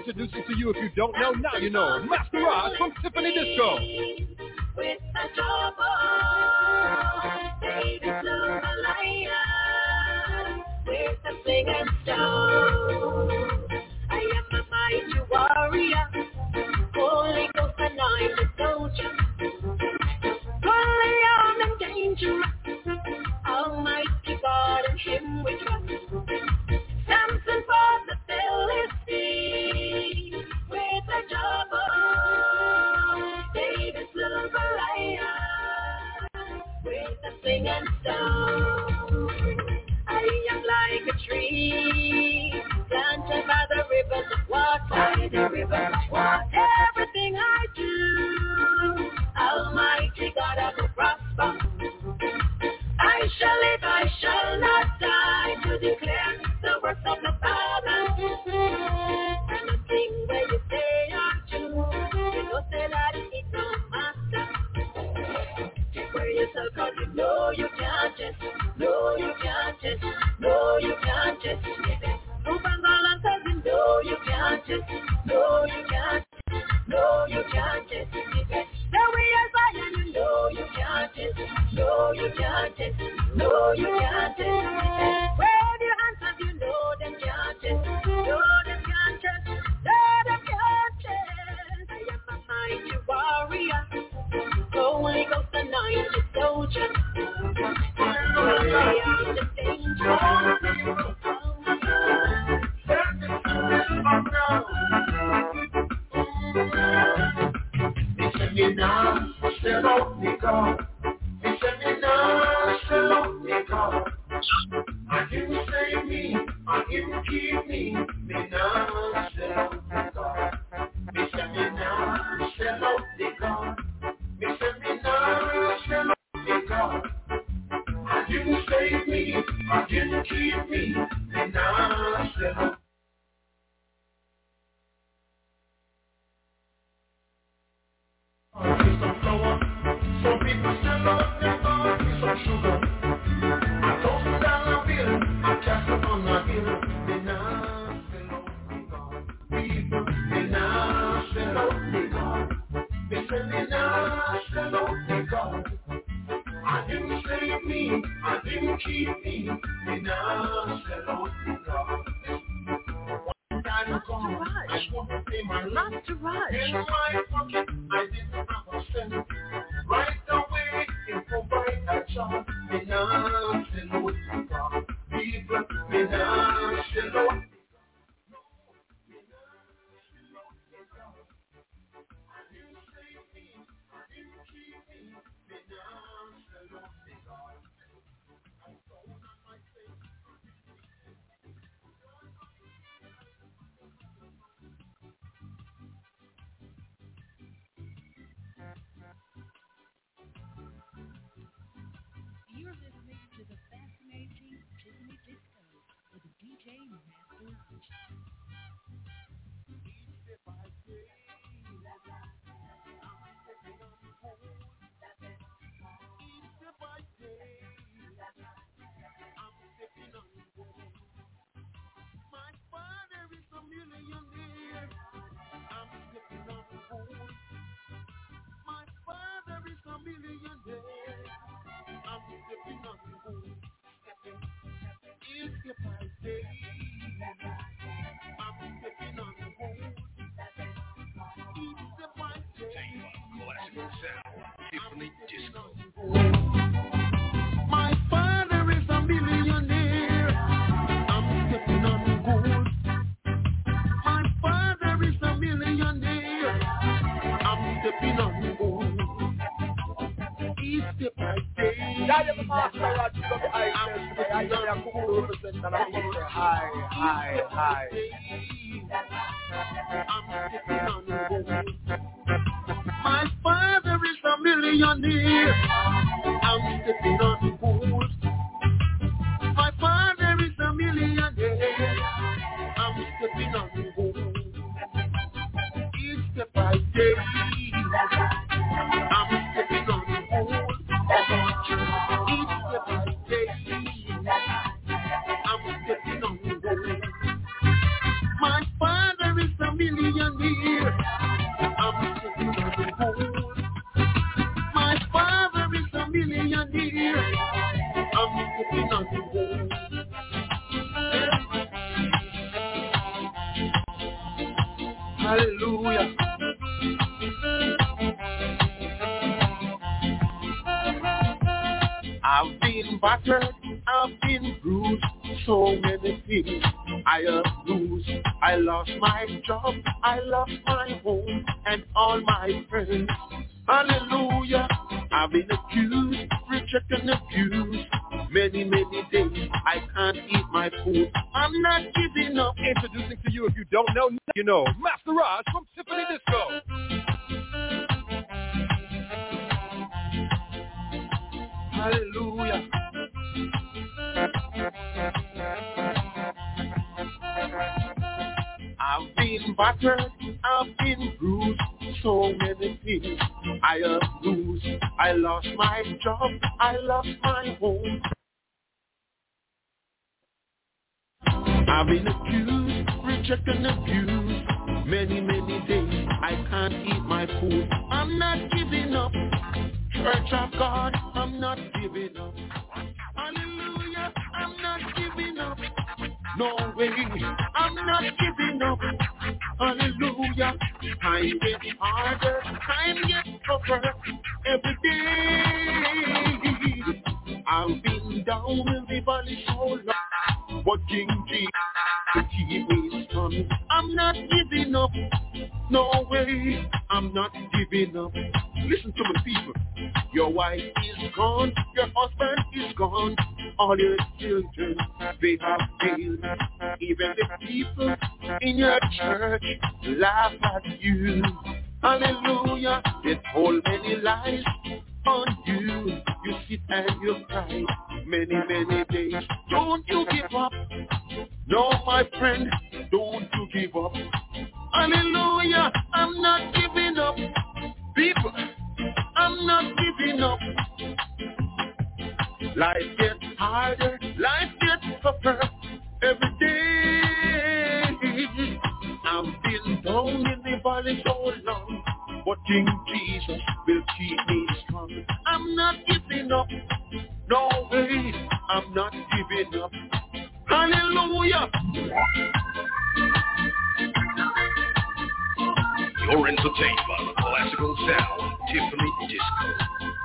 introduce it to you if you don't know. Now you know. Master Raj from Tiffany Disco. With the trouble, David Lion, with the sling and stone. I am a mighty warrior, Holy Ghost anointed soldier. Holy armed and dangerous, Almighty God, in Him we trust. Samson fought the Philistines with the trouble. David slew Goliath with the sling and stone. I am like a tree planted by the rivers of water. By the rivers of water. Everything I do, Almighty God, I will prosper. I shall live, I shall not die, to declare the works of the Father. And the thing where you say I'm true, you don't say that it no matter. Take where yourself, cause you know you can't just, no you can't just, no you can't just. Look and go and tell you no you can't just, no you can't, no you can't just. The way as I am, you know you can't just, no you can't just, no you can't just. Wave your hands up, you know them can't just, no them can't just, no them can't just. I am a mighty warrior, Holy Ghost anointed soldier. I am the danger. Me now, sell out me God. Me say me now, sell out me God. And Him save me, and Him keep me. Me now, sell out me God. Me say me now, sell out me God. Me say me now, sell out me God. And Him save me, and Him keep me. Me now, sell out. Some flour, some people sell out their God with some sugar. A thousand dollar bill, a castle on a hill. They now sell out the God. People, they now sell out the God. They say they now sell out the God. And Him save me, and Him keep me. They now sell out the God. Time come, I want to pay my rent. In my pocket, I didn't have a cent. Right away, He provide a job. Me now sell out the God. People, me now sell out the God. Me now sell out the God. And Him save me, and Him keep me. Me now sell out the God. I'm down on my face. You're listening to the fascinating Tiffany Disco with D J Master Raj. Step by day, I'm stepping on the pole. Each step by day, I'm stepping on the pole. My father is a millionaire. I'm stepping on the pole. My father is a millionaire. I'm stepping on the pole. Each step by day, I'm stepping on the pole. Each step by day, Classic sound, Tiffany Disco. my father is a millionaire. I'm stepping on the gold. My father is a millionaire. I'm stepping on the gold. Each step by day, Yeah, you Master Raj, you got the ice. I am a cool represent and I'm going to say hi, hi, hi. I'm stepping on the gold. My father is a millionaire. I'm stepping on the gold. My father is a millionaire. I'm stepping on the gold. Each step I take, I'm stepping on the gold. Each step I take, I'm stepping on the gold. My father is a millionaire. getting nothing home. Hallelujah. I've been battered, I've been bruised, so many things I have lost. I lost my job, I lost my home, and all my friends. Hallelujah. I've been accused, rejected and abused. Many, many days I can't eat my food. I'm not giving up. Introducing to you, if you don't know, you know, Master Raj from Tiffany Disco. Hallelujah. I've been battered, I've been bruised, so many things I have lost. I lost my job, I lost my home. I've been accused, rejected and abused. Many, many days I can't eat my food. I'm not giving up. Church of God, I'm not giving up. Hallelujah, I'm not giving up. No way, I'm not giving up. Hallelujah, time gets harder, time gets tougher every day. I've been down in the valley so long, but King Jesus to keep me strong. I'm not giving up. No way, I'm not giving up. Listen to me, people. Your wife is gone, your husband is gone, all your children, they have failed. Even the people in your church laugh at you. Hallelujah, they told many lies on you. You sit and you cry many, many days. Don't you give up. No, my friend, don't you give up. Hallelujah, I'm not giving up. People, I'm not giving up. Life gets harder, life gets tougher every day. I've been down in the valley so long, but King Jesus will keep me strong. I'm not giving up. No way, I'm not giving up. Hallelujah. You're entertained by the classical sound, Tiffany Disco.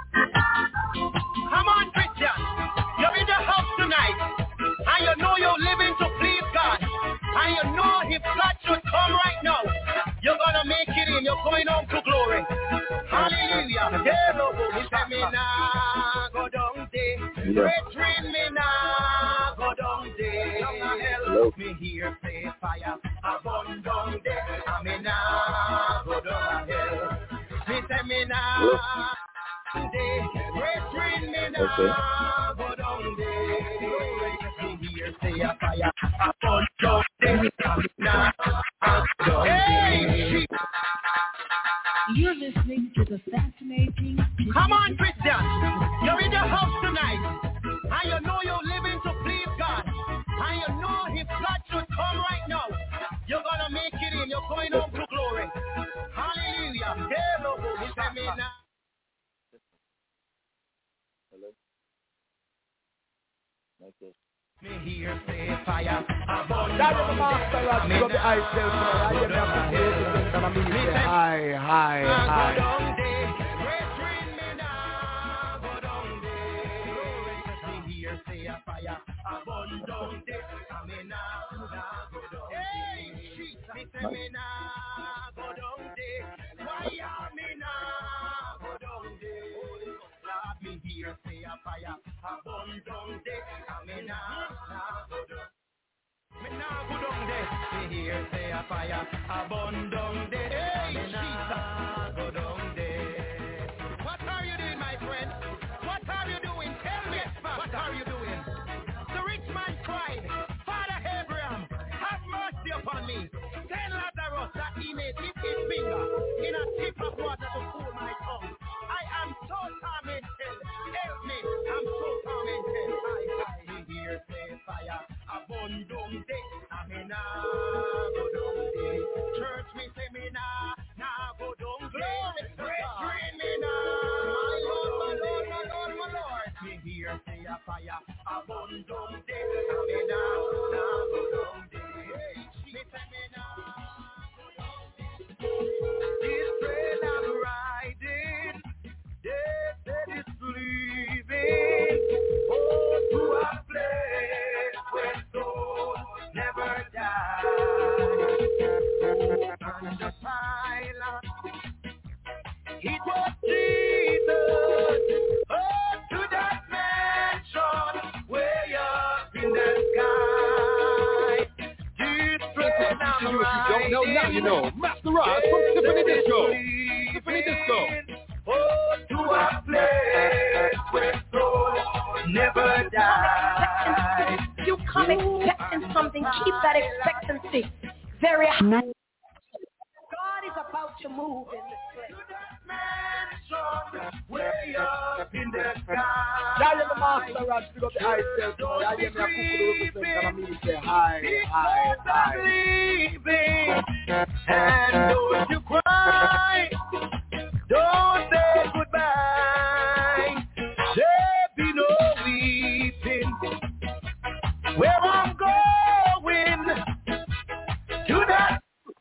Come on, Christian. You're in the house tonight. And you know you're living to please God. And you know if God should come right now, you're going to make it in. You're going home to glory. Hallelujah. Hello, me now, go down there. Brethren, me now, go down there. Help me here, say fire. I burn down there. I me now, go down there. Me say me now. Brethren, me now, go down there. Me here, say a fire. I burn down there. I me now, go down there. You're listening to the fascinating... Come on, Christian. You're in the house tonight. And you know you're living to please God. And you know if God should come right now, you're going to make it in. You're going home to glory. Hallelujah. Hello, me now. Hello? Okay. Me here say fire. That is the master of the the ice cell. I am not the president and I'm here. Hi, hi, hi. Me here say a fire, a burn down there, and me nah go down. Me nah go down there. Me here say a fire, a burn down there, me nah go down there. What are you doing, my friend? What are you doing? Tell me, what are you doing? The rich man cried, Father Abraham, have mercy upon me. Tell Lazarus that he may dip his finger in a tip of water to cool my tongue. I am so tormented. Help me. I'm so tormented. I, I hear say fire. I burn down day. I me nah go down day. Church me say me nah, nah go down day. Brethren me nah. My Lord, my Lord, my Lord, my Lord. Me hear say a fire. abundant day. Me now, now go down day. Me say me now go down day. This train I'm riding, they said it's leaving. Oh, to a place where souls never die. And the pilot, it was Jesus. Oh, to that mansion way up in the sky. This train I'm You, if you don't know now, you know. Master Ross from Tiffany Disco. Tiffany Disco. Oh, to a place where souls never die. You come expecting something, keep that expectancy very high. God is about to move in this place. Way up in the sky. Yeah, you're the Master Ross, pick up the ice there. Yeah, you're me a couple represent and I mean say hi, hi, hi. And don't you cry, don't say goodbye. There be no weeping. Where I'm going, to that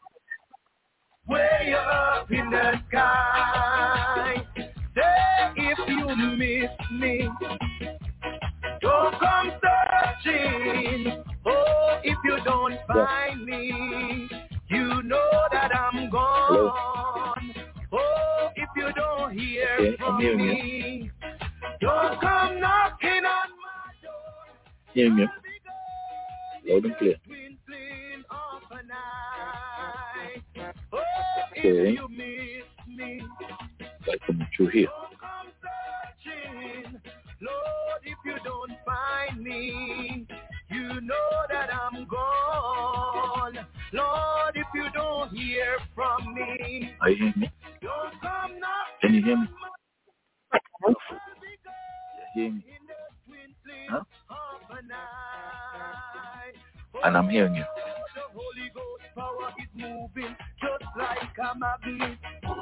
way up in the sky. Say if you miss me, don't come searching. Oh, if you don't find me, you know that I'm gone. Oh, if you don't hear Okay, from I'm hearing me, don't come knocking on my door. Hearing you. Loud and clear. Twinkling of an eye. Oh, Okay. if you miss me, Like coming through here. don't come searching. Lord, if you don't find me, you know that I'm gone. Lord, if you don't hear from me, Are you hearing me? don't come knocking. Can you hear me? I'll be Yeah, hear me. in the twinkling Huh? of an eye. And I'm hearing you. The Holy Ghost power is moving just like a magnet.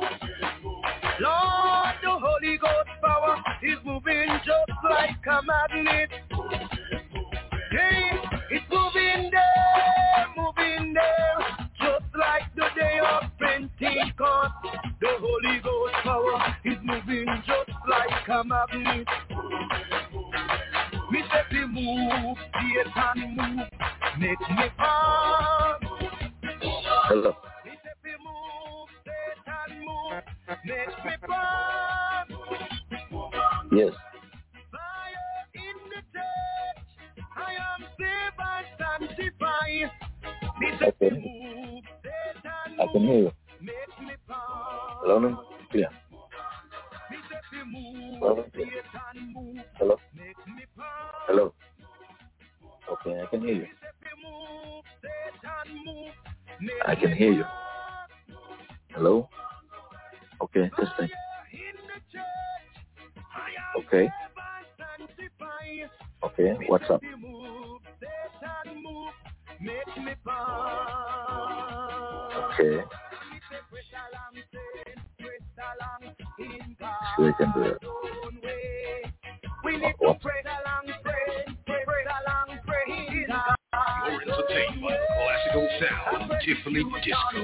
Lord, the Holy Ghost power is moving just like a magnet. Hey, it's moving there, moving there, just like the day of Pentecost. The Holy Ghost power is moving just like a magnet. We say we move, Satan move, make me pass. Hello. We say we move, Satan move, make me pass. Yes. Fire in the church, I am saved and sanctified. We say we Okay. move, Satan I can hear you. make me pass. Loud and clear. We say we move, Loud and clear. Satan move, Hello. make me pass. Hello. Okay, I can hear you. I can hear you. Hello. Okay, testing. Okay. Okay, what's up? Okay. So we can do it. We need to pray along, pray, pray, pray along, pray. Your entertainment, classical sound, Tiffany Disco.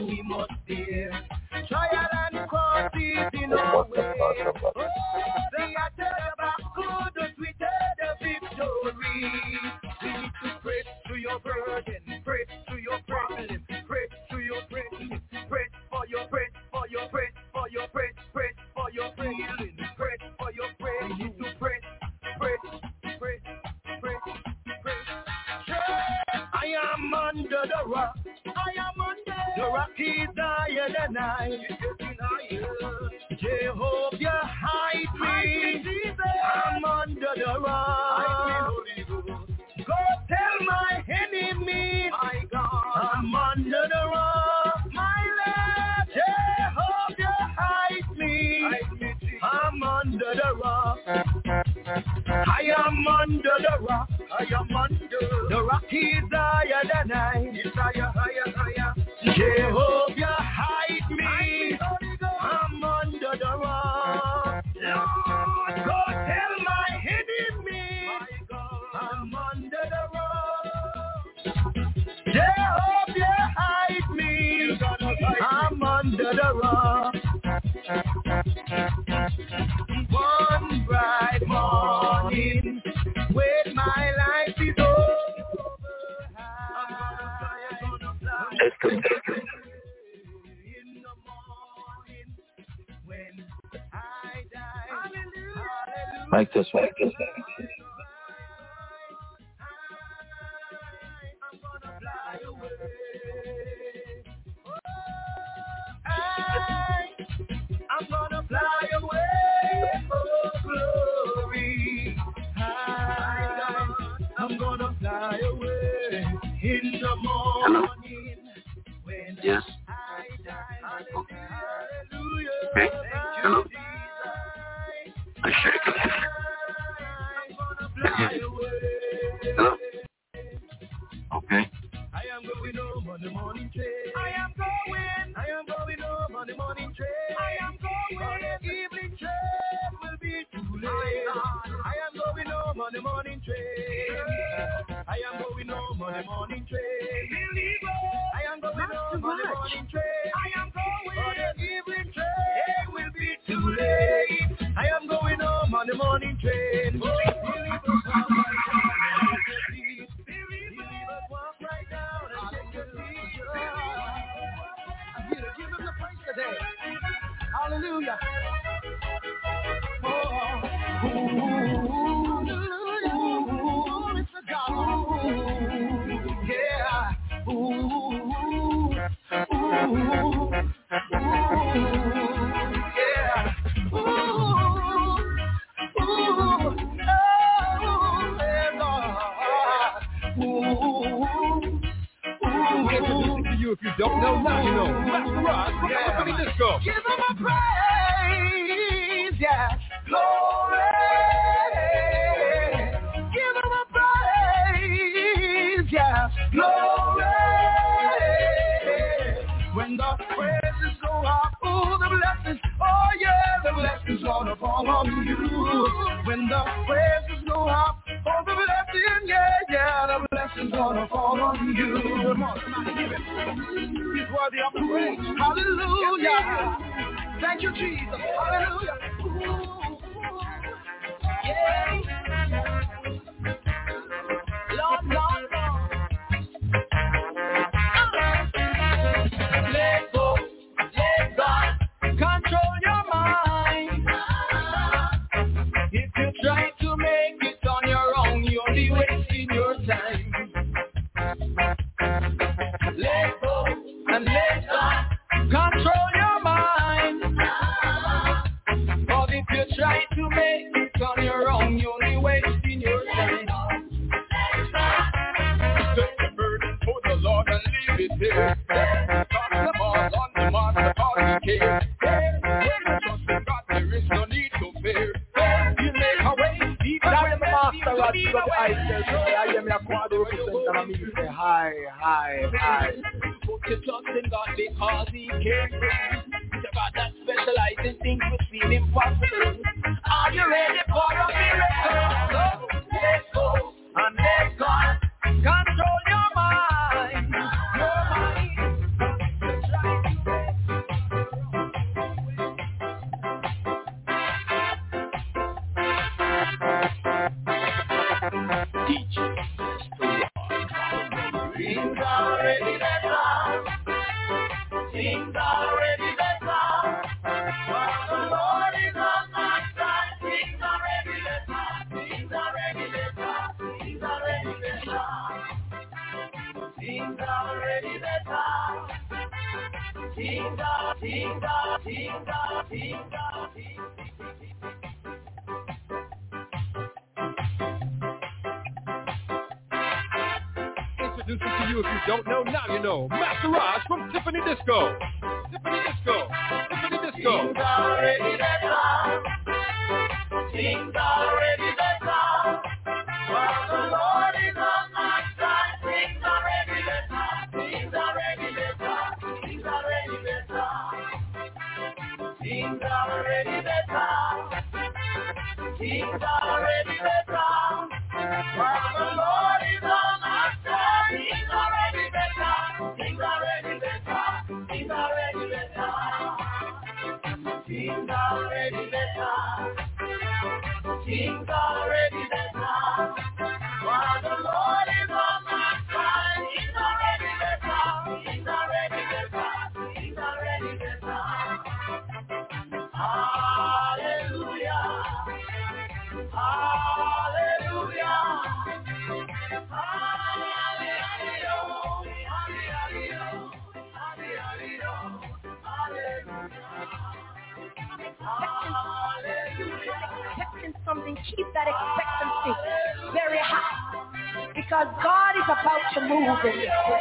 Trial and crosses in our way. They are about good, we take the victory. We need to pray through your burden, pray through your problem, pray through your breathing, pray for your pray for your pray for your pray pray for your healing, pray for your prayer. We need to pray, pray, pray, pray, pray. I am under the rock. I am under the rock is higher than I. Jehovah hide me. I'm under the rock. Go tell my enemy I'm under the rock. My Lord, Jehovah hide me. I'm under the rock. I am under the rock. I am under the rock is higher than I. It's higher, higher, higher. Jehovah hide me. I'm under the rock. Lord, go tell my enemy Mic test, mic test. I'm gonna fly away for glory. I'm gonna fly away in the morning. When yes. I die. Okay. Hello. I shake it. Hello. Okay. I am going home on the morning train. I am going. I am going home on the morning train. I am going. On the evening train will be too late. I am going home on the morning train. I am going home on the morning train. I am going home on the morning train. I am going. On the evening train will be too late. I am going home on the morning train. Hallelujah. Oh, ooh, ooh, ooh, it's a God. Ooh, yeah. Ooh, ooh, ooh, yeah. Ooh, ooh, oh, yeah, Lord. Ooh, ooh, introducing to you if you don't know now you know. Master Rod from yeah. Tiffany Disco. Give him a praise, yeah. Glory. Give him a praise, yeah. Glory. When the praises go up, oh, the blessings, oh yeah, the blessings gonna fall on you. When the praises go up, oh, the blessing, yeah, yeah, the blessings gonna fall on you. Come on, somebody give it. He's worthy of the praise. Hallelujah. Thank you, Jesus. Hallelujah. Yeah. Lord, Lord, Lord. Let go, let God control your mind. If you try to make it on your own, you'll be wasting your time. Let go and let God control your mind. But if you try to make it on your own, you'll be wasting your time. Take the burden for the Lord and leave it there. Stop them all on the master all he cares. When you trust in God, there is no need to fear. You make a way, even when the master Rod, you got the ice there, so I am your quad representative and I'm here to say hi, hi, hi. Put your trust in God because he cares. It's about that specialized in things which seem impossible. Are you ready for a miracle? Let's go and let God control your mind. Your mind. Things are already better. Things are already better. But the Lord is on my side. Things are already better. Things are already better. Things are already better. Things are already better. Things are, things are, things are, things are, things are. Introducing to you if you don't know now you know. Master Rod from Tiffany Disco. Tiffany Disco. Tiffany Disco. Things are already better. Things are already better. While the Lord is on my side. Things are already better. Things are already better. Things are already better. Things are already better. Things are already better. While the Lord is on my side. Things are already better. Things are already better. Things are already better. Things are already better. Things are already better. While the Lord is on my side, things are already better. Things are already better. Things are already better. Hallelujah. keep that expectancy very high. Because God is about to move in this place.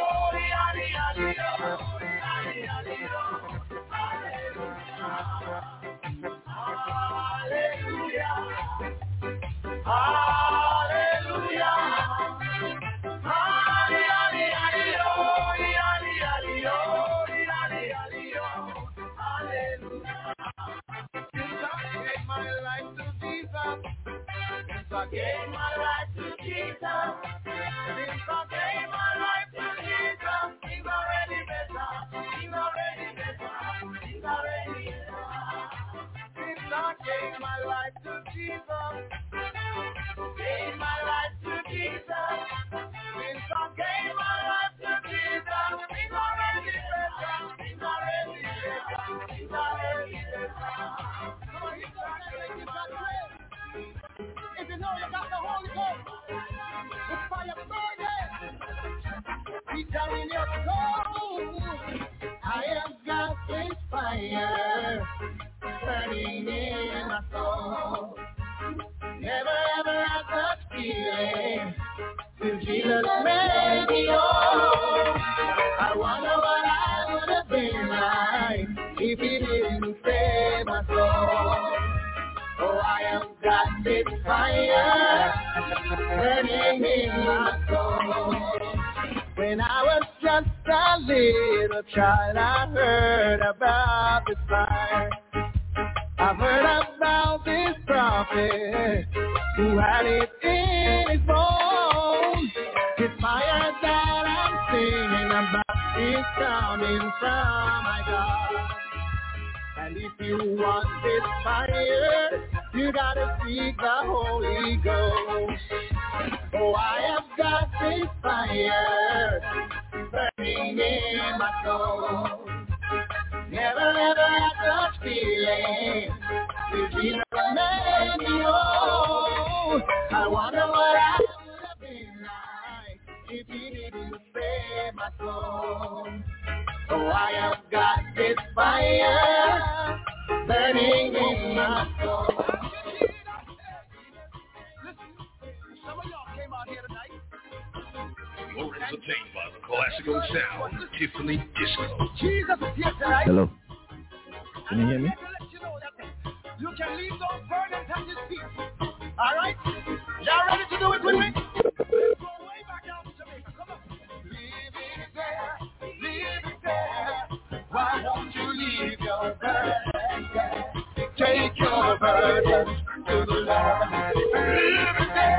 I gave my life to Jesus. Since I gave my life to Jesus, He's already better. He's already better. He's already better. Since I gave my life to Jesus, gave my life to Jesus. Since I gave my life to Jesus, He's already better. He's already better. He's already better. So He's already better. If you know you got the Holy Ghost, the fire burning, deep down in your soul. I have got this fire burning in my soul. Never ever had such feeling till Jesus made me whole. I wonder what I would have been like if He didn't save my soul. Oh, I have got this fire burning in my soul. When I was just a little child, I heard about this fire. I've heard about this prophet who had it in his bones. This fire that I'm singing about is coming from my God. And if you want this fire, you gotta seek the Holy Ghost. Oh, I have got this fire burning in my soul. Never ever had such feeling till Jesus made me whole. I wonder what I would have been like if He didn't save my soul. Oh, I have got this fire burning in my soul. Some of y'all came out here tonight. You're entertained by the classical sound, Tiffany Disco. Jesus is here tonight. Hello. Can you hear me? You can leave those burdens at His feet. All right? Y'all ready to do it with me? Let's go way back down to Jamaica. Come on. Leave it there. Leave it there. Why won't you leave your burdens there? Take your burdens to the Lord. Leave it there.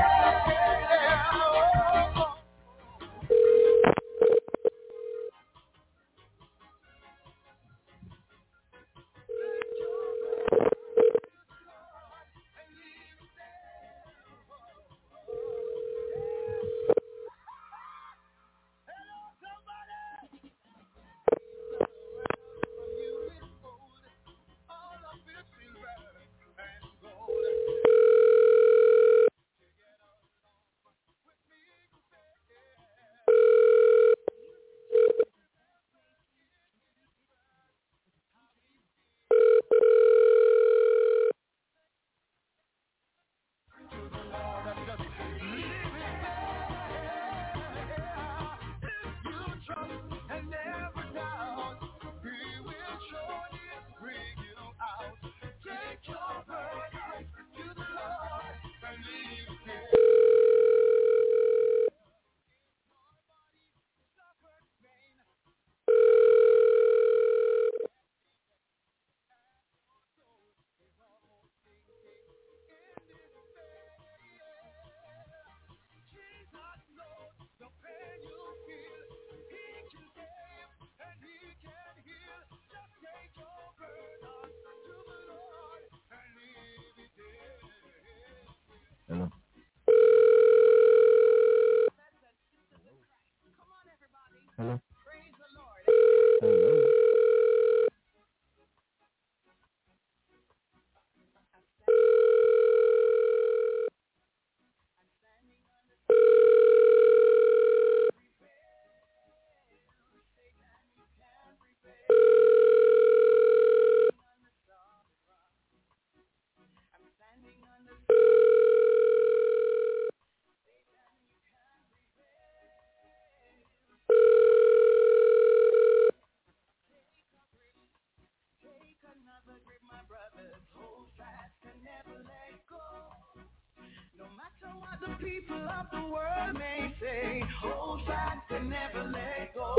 people of the world may say, hold fast and never let go.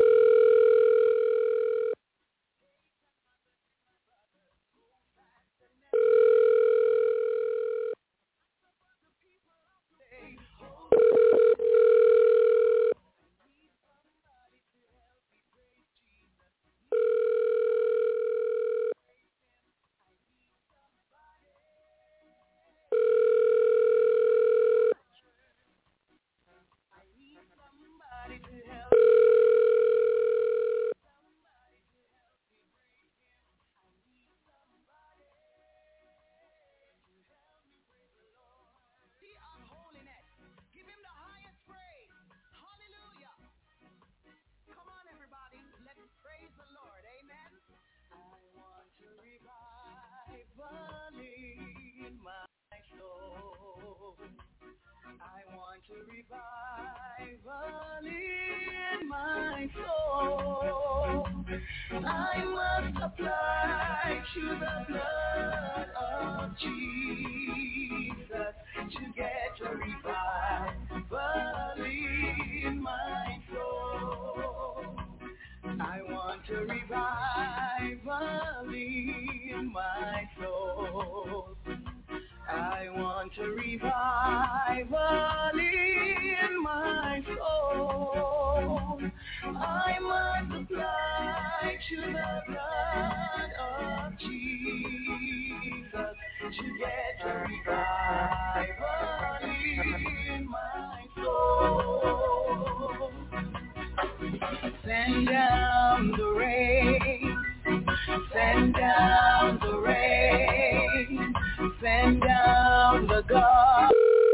Revival in my soul. I must apply to the blood of Jesus to get a revival in my soul. I want a revival in my soul. I want a revival in my soul. I must apply to the blood of Jesus to get a revival in my soul. Send down the rain, send down the rain, send down the God.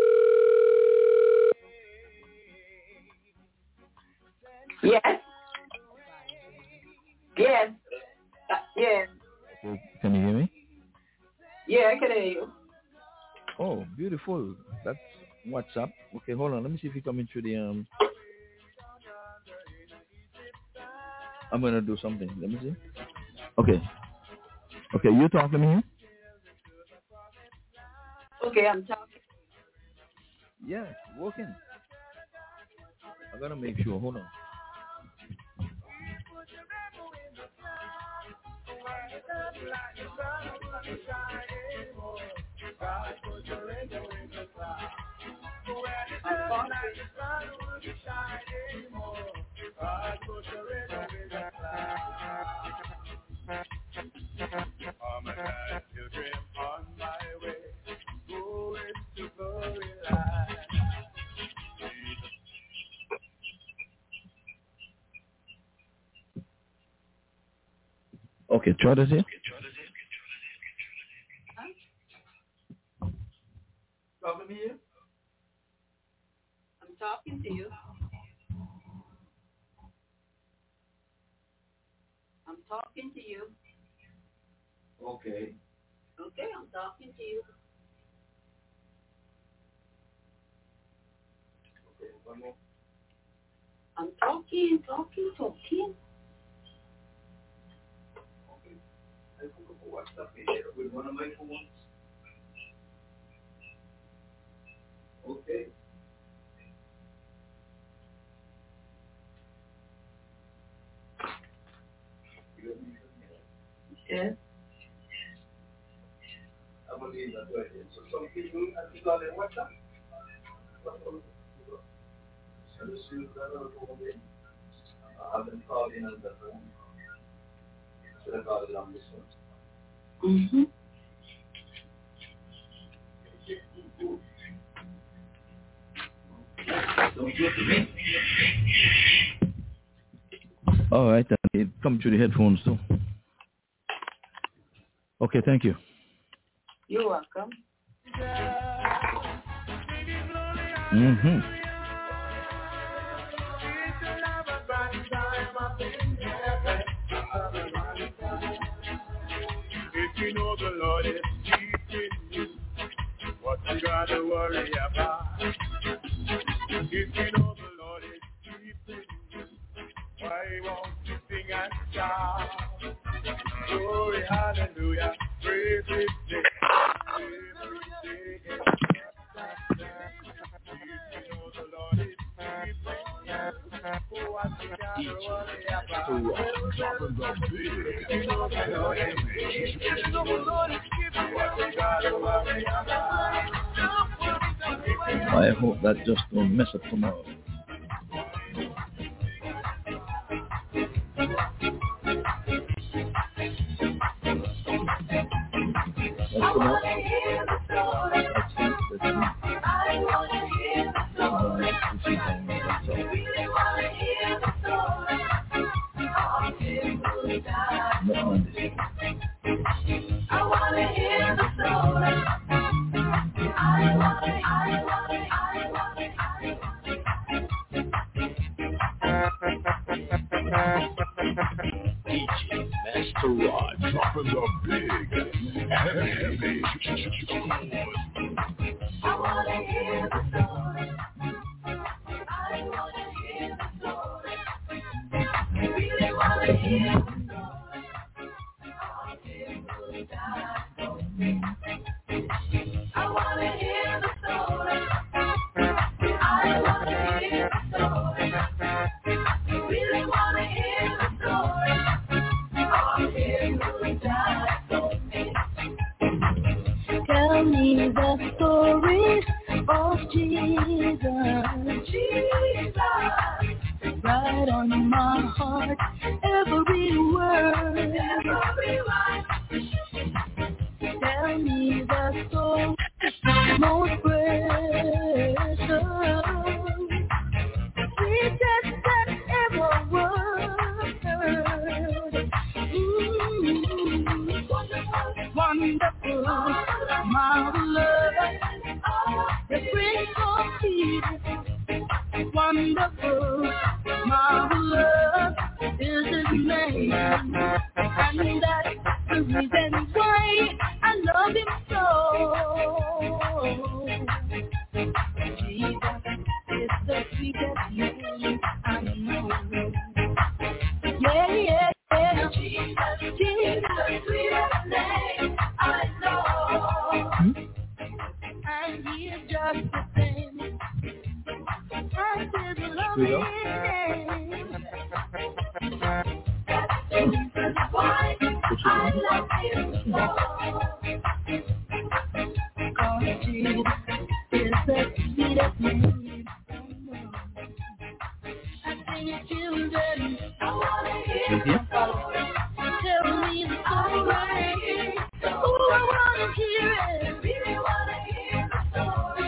Yes. Yes. Uh, yes. Can you hear me? Yeah, I can hear you. Oh, beautiful. That's WhatsApp. Okay, hold on. Let me see if you're coming through the um. I'm gonna do something. Let me see. Okay. Okay, you talking to me? Okay, I'm talking. Yeah, working. I gotta make sure. Hold on. I'm a glad pilgrim on my way, going to glory land. Okay, try this here. Talking to you? I'm talking to you. I'm talking to you. Okay. Okay, I'm talking to you. Okay, one more. I'm talking, talking, talking. Okay. I hook up a WhatsApp here with one of my phones. Okay. Yes. I believe that's what it is. So some people have you got their WhatsApp? So as soon as I don't go in, I haven't called in on the phone. Should I call it on this one? Mm-hmm. Don't get to me. All right, then. It comes through the headphones too. Okay, thank you. You're welcome. Mm-hmm. If you know the Lord is keeping you, what you gotta worry about? If you know the Lord is keeping you, why won't you sing and shout? Glory, hallelujah, praise His name. Every day, I hope that just don't mess up tomorrow. Let's come up. Master Rod dropping the big heavy. I wanna hear the story. I wanna hear the story. I really wanna hear the story. Of him who died for me. I wanna hear the story. I wanna hear the story. I really wanna hear the story. Tell me the story of Jesus, Jesus, right on my heart, every word, every word. Tell me the story most precious, sweetest that ever was heard. Mm-hmm. Wonderful, marvelous, the Prince of Peace. Wonderful, marvelous is His name, and that's the reason why I love Him so. Jesus is the sweetest name I know. Yeah, yeah, yeah. Jesus, Jesus, the sweetest name I know. Hmm? And He is just the same as His loving name. That's the reason why I love Him so. Cause Jesus is the sweetest name I know. I sing it, children. I wanna hear the story. Tell me the story. Oh, I wanna hear it. Really wanna hear the story.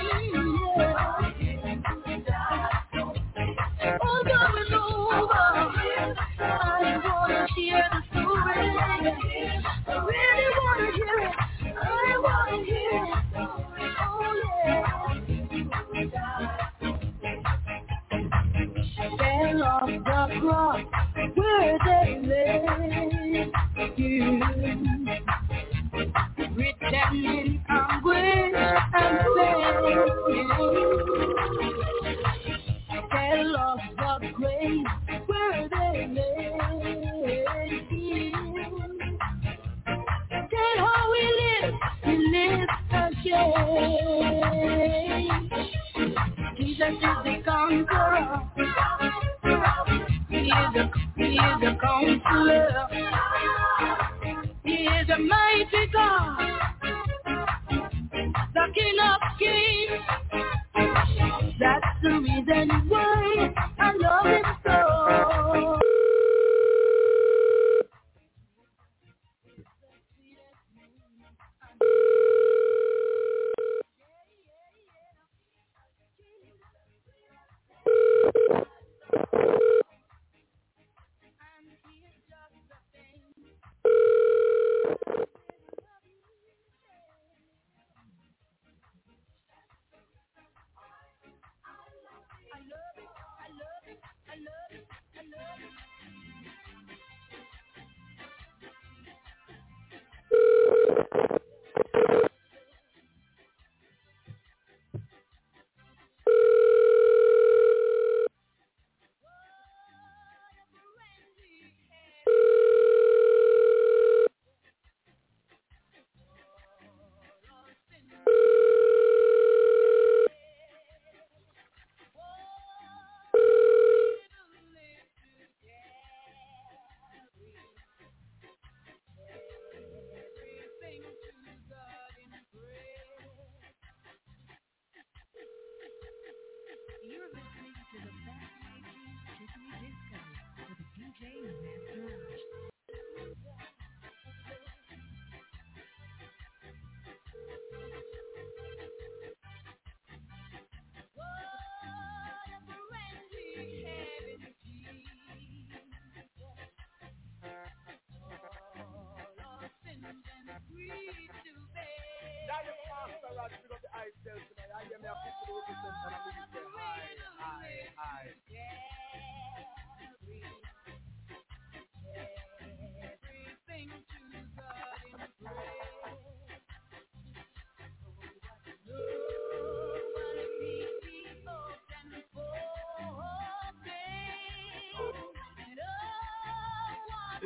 All going over. I wanna hear the story. I really wanna hear it. I wanna hear it. Oh yeah. Fell off the cross where they lay you, written in anguish and pain. Fell off the grave where they lay him. Tell how we live, we live again. Jesus is the conqueror. He is the, he is the counselor. He is a mighty God, the King of Kings. That's the reason why I love Him so.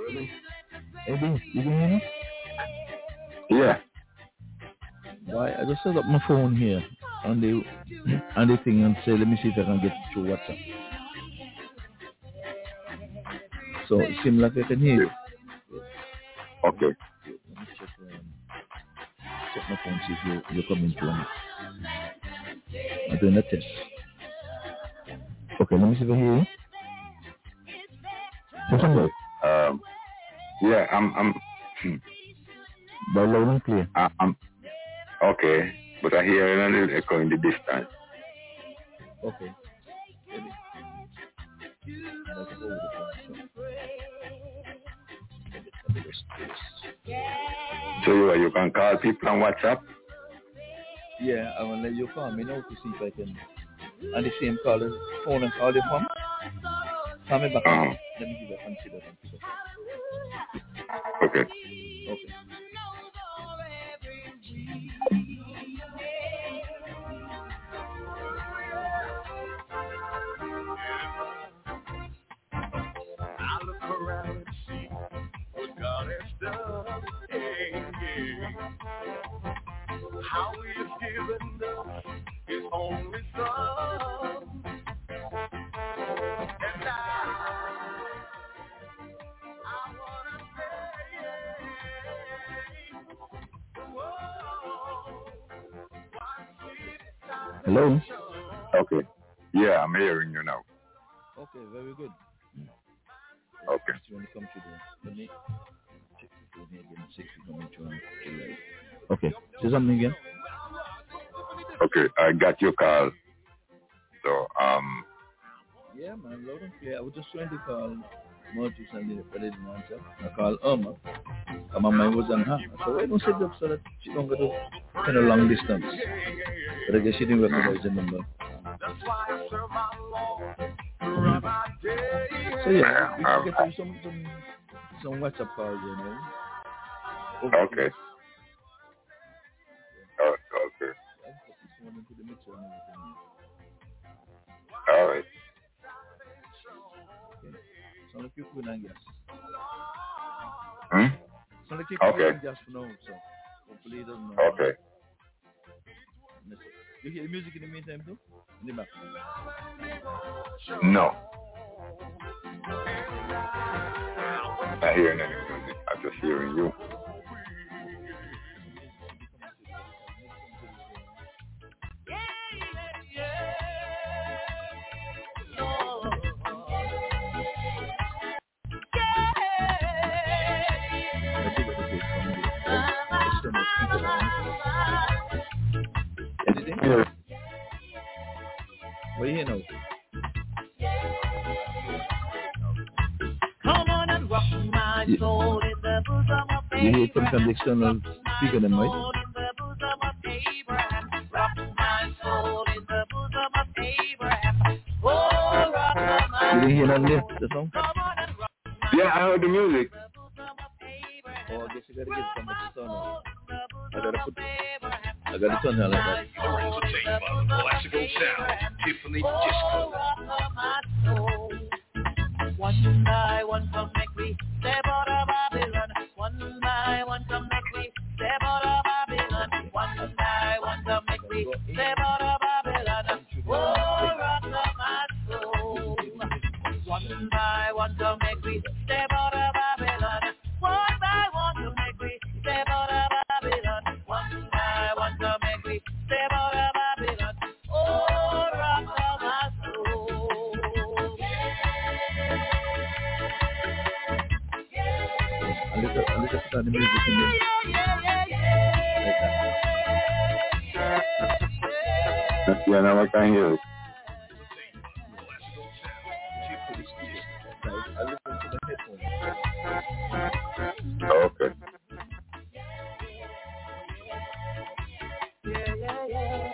Eddie, you can hear me? Yeah. Why? I just set up my phone here on the on the thing and say, let me see if I can get through WhatsApp. So it seems like I can hear you. Okay. Let me check, um, check my phone, see if you, you're coming through on it. I'm doing a test. Okay, let me see if I hear you. Somebody. Um, yeah, I'm, I'm, by loud and clear. I, I'm, okay, but I hear a little echo in the distance. Okay. So you, you can call people on WhatsApp? Yeah, I will let you call me now to see if I can, on the same call, phone and call you from. Call me back. Uh-huh. Let me give a consider. Okay. Okay. I look around and see what God has done. Hey, yeah. How He has given us His only Son. And I, I wanna say, whoa, Hello? Okay. Yeah, I'm hearing you now. Okay, very good. Okay. You want to come to the, let me check the phone here again, see if you come into the, okay, say something again. Okay, I got your call. So, um... Yeah, man, loud and clear. I was just trying to call Murtis and the didn't answer. I called Irma. And my mind was on her. So why don't set it up so that she don't go to kind of long distance? But I guess she didn't recognize the number. So yeah, we can get you some, some, some WhatsApp calls, you know. Okay. Okay. Oh, okay. All right. Okay. So like you could not guess. Hmm? So like you Okay. could guess for now, so hopefully it doesn't know. Okay. You hear the music in the meantime too? In the back? No. Not hearing any music. I'm just hearing you. Anything? Yeah. What do you hear now? Come on and rock my soul in the bosom of You hear it from the external speaker then, right? Rock my soul in the bosom of Abraham. Oh, rock my You didn't hear none there, the song? Yeah, I heard the music. Oh, I guess you gotta get from external. I gotta put, I gotta turn her like that. You're entertained by the classical sound, Tiffany Disco. One by one come make we step out of Babylon. One by one come make we step out of Babylon. One by one come make we step out of Babylon. Oh, rock of my soul. One by one come make we step out of Babylon. One by one come make we step out of Babylon. One by one come make we step out of Babylon. Oh, rock of my soul. A little, a little put on the music in there. Like Yeah, now I can hear it. I listen to the headphones. Okay. Yeah, yeah, yeah.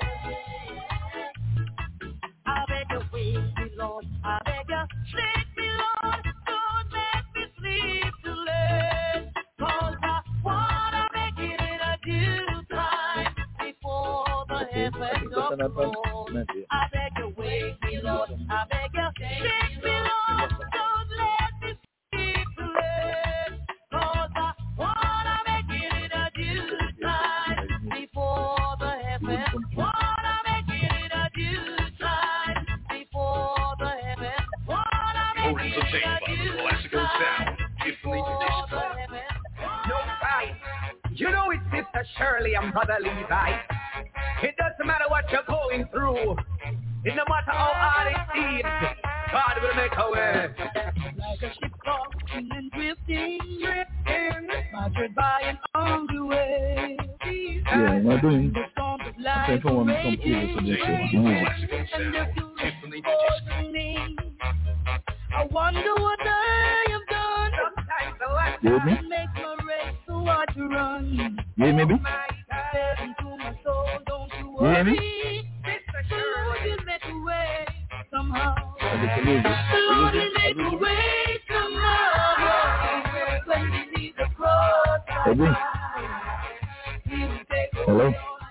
I beg you, wake me, Lord. I beg you, shake me, Lord. Don't make me sleep too late. 'Cause I wanna make it in a due time before the Okay, I heavens think that's an open. advancement here. I beg you, wake me, Lord. I beg you, shake me, Lord. Don't let me sleep too late. Recordings obtained by the Classical Sound, Tiffany Disco. No fight. You know it's Sister Shirley and Brother Levi. It doesn't matter what you're going through. It no matter how hard it seems, God will make a way. Like a ship tossing and drifting, drifting, battered by an angry wave. Yeah, am I doing? I think I want to come over to this and I wonder what I have done. You with me? Make my race so hard to run. Yeah, maybe? You hear me? Lord will make a way somehow. I get to lose it. Lord will make a way somehow. When we need the cross, Edwin. Hello?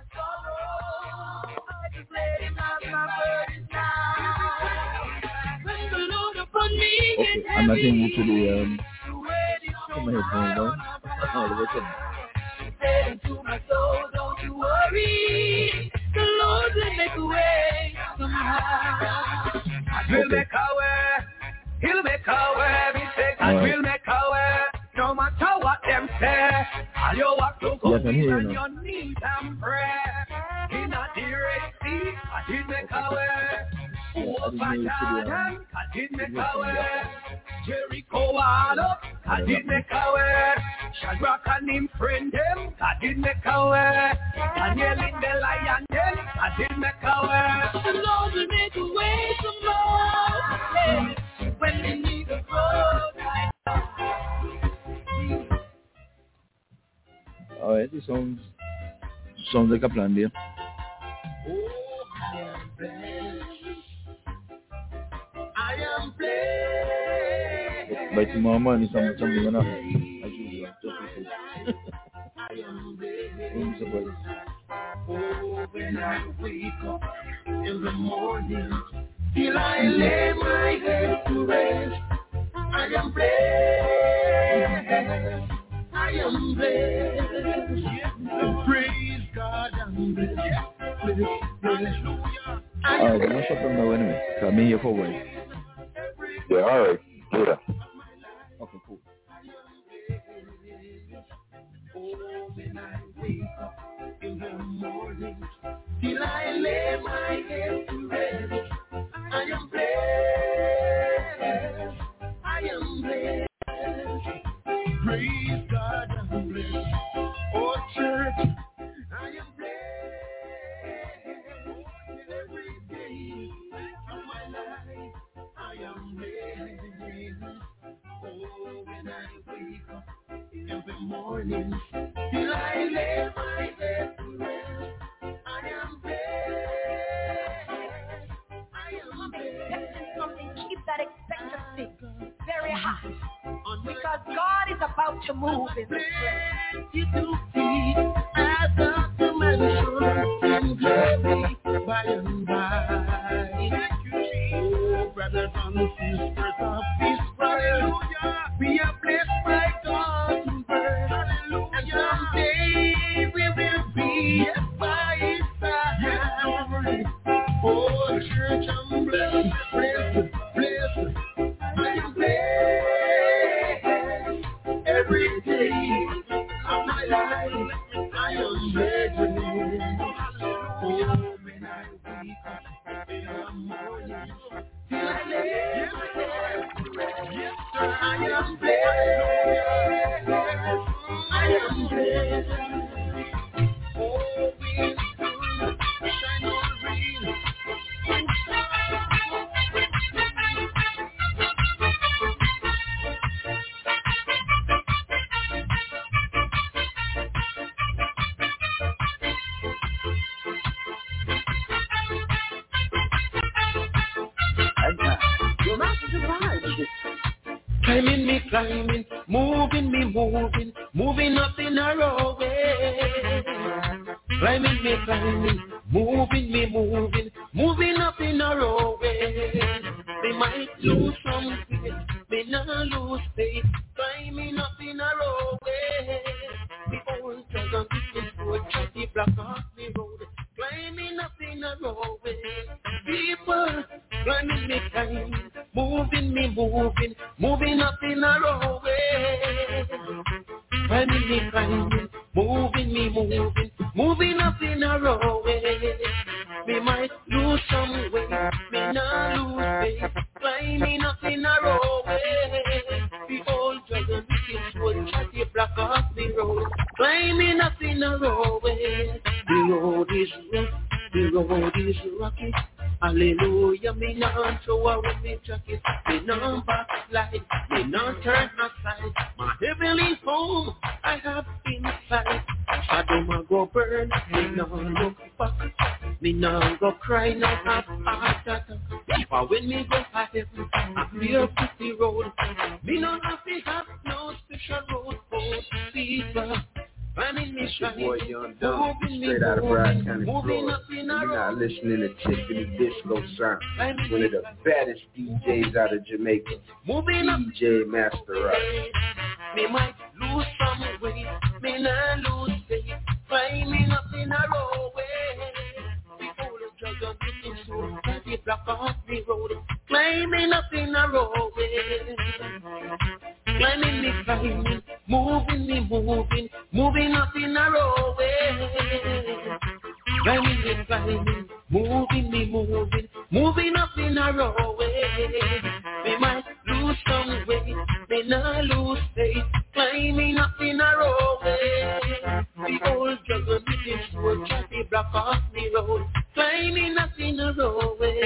Okay, I'm not taking you to the, um, put my headphones on. All the way to to my soul, don't you worry. The Lord will make a way somehow. God will make a way. He'll make a way. We say God right. will make a way. No matter what them say. All you have to go yes, I'm here, on you know. your knees and pray. In a direct sea, God did make a way. Over Jordan, God did make a way. Jericho wall up, God did make a way. Shadrach and him friend them, God did make a way. Daniel in the lion den, God did make a way. The Lord will make a way somehow. When we need a road. Alright, it sounds, sounds like a plan there. I am blessed. By tomorrow morning, something something gonna happen. As usual, just I'm surprised. Oh, when I wake up in the morning, till I lay my head to rest, I am blessed. I am blessed. Praise God, I'm blessed. Hallelujah. Alright, I'm gonna shut them now anyway. So I'm here for a while. Yeah, alright. Do that. Okay, cool. Oh, when I wake up in the morning, till I lay my head to rest, I am blessed. I am blessed. Praise God, I'm blessed. Oh, church, I am blessed. Every day of my life, I am blessed. Oh, when I wake up in the morning, till I lay my head to rest, I am blessed. I am blessed. Something, keep that expectancy very high, because God is about to move in this place. You do see as of the mansion in glory by and by. Oh, brothers and sisters of Israel, we are blessed by God's word. And someday we will be by His side. Oh, church, I'm blessed, blessed, blessed. I am blessed every day of my life. I am blessed. Oh, when I wake up in the morning, till I lay my head to rest, I am blessed. I am blessed. Oh, wind, shine on rain. Climbing me, climbing, moving me, moving, moving up in a row way. Climbing me, climbing, moving me, moving, moving up in a row way. They might lose some faith, they not lose faith. Climbing up in a row way. The old dragon is road, the black off the road. Climbing up in a row way. People climbing me, climbing, moving me, moving, moving up in a row way. Climbing me, climbing, moving me, moving, moving up in a row way. Me might lose some weight, me not lose weight, climbing up in a row way. The old dragon wicked would try to block off the road, climbing up in a row way. The road is rough, the road is rocky. Hallelujah, me not throw away me jacket, me not backslide, me not turn aside. My heavenly home I have inside. Shadow ma go burn, me not look back, me not go cry, no have heart attack. But when me go to heaven, I fear pretty road. Me not have to have no special road for people. It's your boy Young Dumb, straight out of Broward County, Florida. You're not listening to Tiffany Disco Sound, one of the baddest D Js out of Jamaica, D J Master Rock. Me might lose some weight, me not lose weight, climbing up in a row way. The old dragon getting so that they block off the road, climbing up in a row way. Climbing me, climbing, moving me, moving, moving up in a row way. Climbing me, climbing, moving me, moving, moving up in a row way. We might lose some weight, may not lose weight, climbing up in a row way. The old dragon with his sword try to block off the road, climbing up in a row way.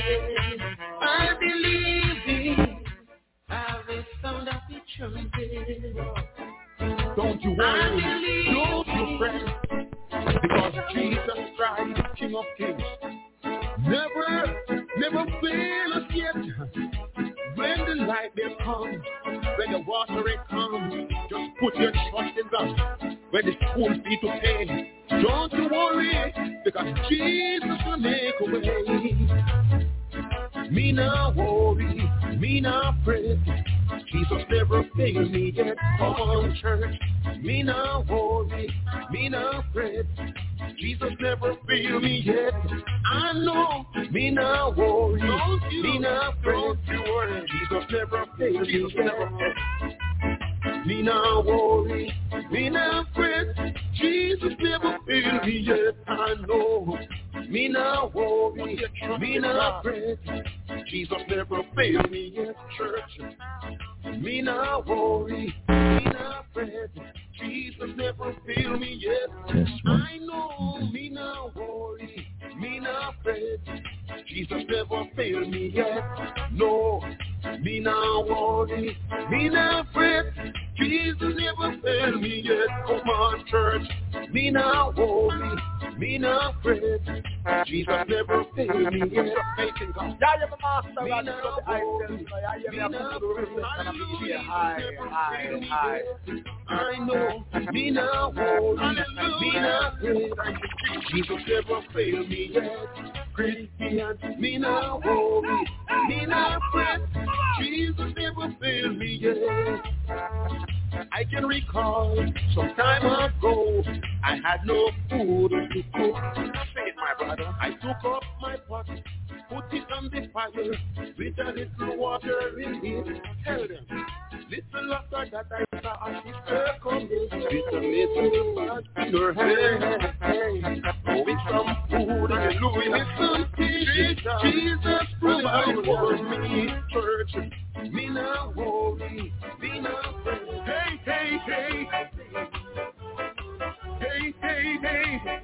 I believe in I will sound of the trumpet. Don't you worry, don't you fret, because Jesus Christ, the King of Kings, never, never fail us yet. When the light will come, when the water will come, just put your trust in God. When the school fee to pay, don't you worry, because Jesus will make a way. Me not worry, me not fret, Jesus never failed me yet. Come on, church. Me not worry, me not fret, Jesus never failed me yet. I know, me not worry, me not fret, Jesus never failed me yet. Me not worry, me not fret, Jesus never failed me yet. I know, me not worry, me not fret, Jesus never failed me yet, church. Me not worry, me not fret, Jesus never failed me yet. I know, me not worry, me not fret, Jesus never failed me yet. No, me not worry, me not fret, Jesus never failed me yet. Come on, church. Me not worry, me not fret, Jesus never failed me yet. Yeah, you're the master. Me not worry, me not fret, high, high, high. I know, me not worry, me not fret, Jesus never failed me yet. Christian, me not worry, me not fret, Jesus never failed me yet. I can recall some time ago, I had no food to cook. Say it, my brother. I took up my pot, put it on the fire, with a little water in it. Tell them, little after that I saw a sister come with a little bag in her hand. With some food, hallelujah. Listen, Jesus, Jesus provided for me, church. Me not worry, me not fret. Hey, hey, hey. Hey, hey, hey.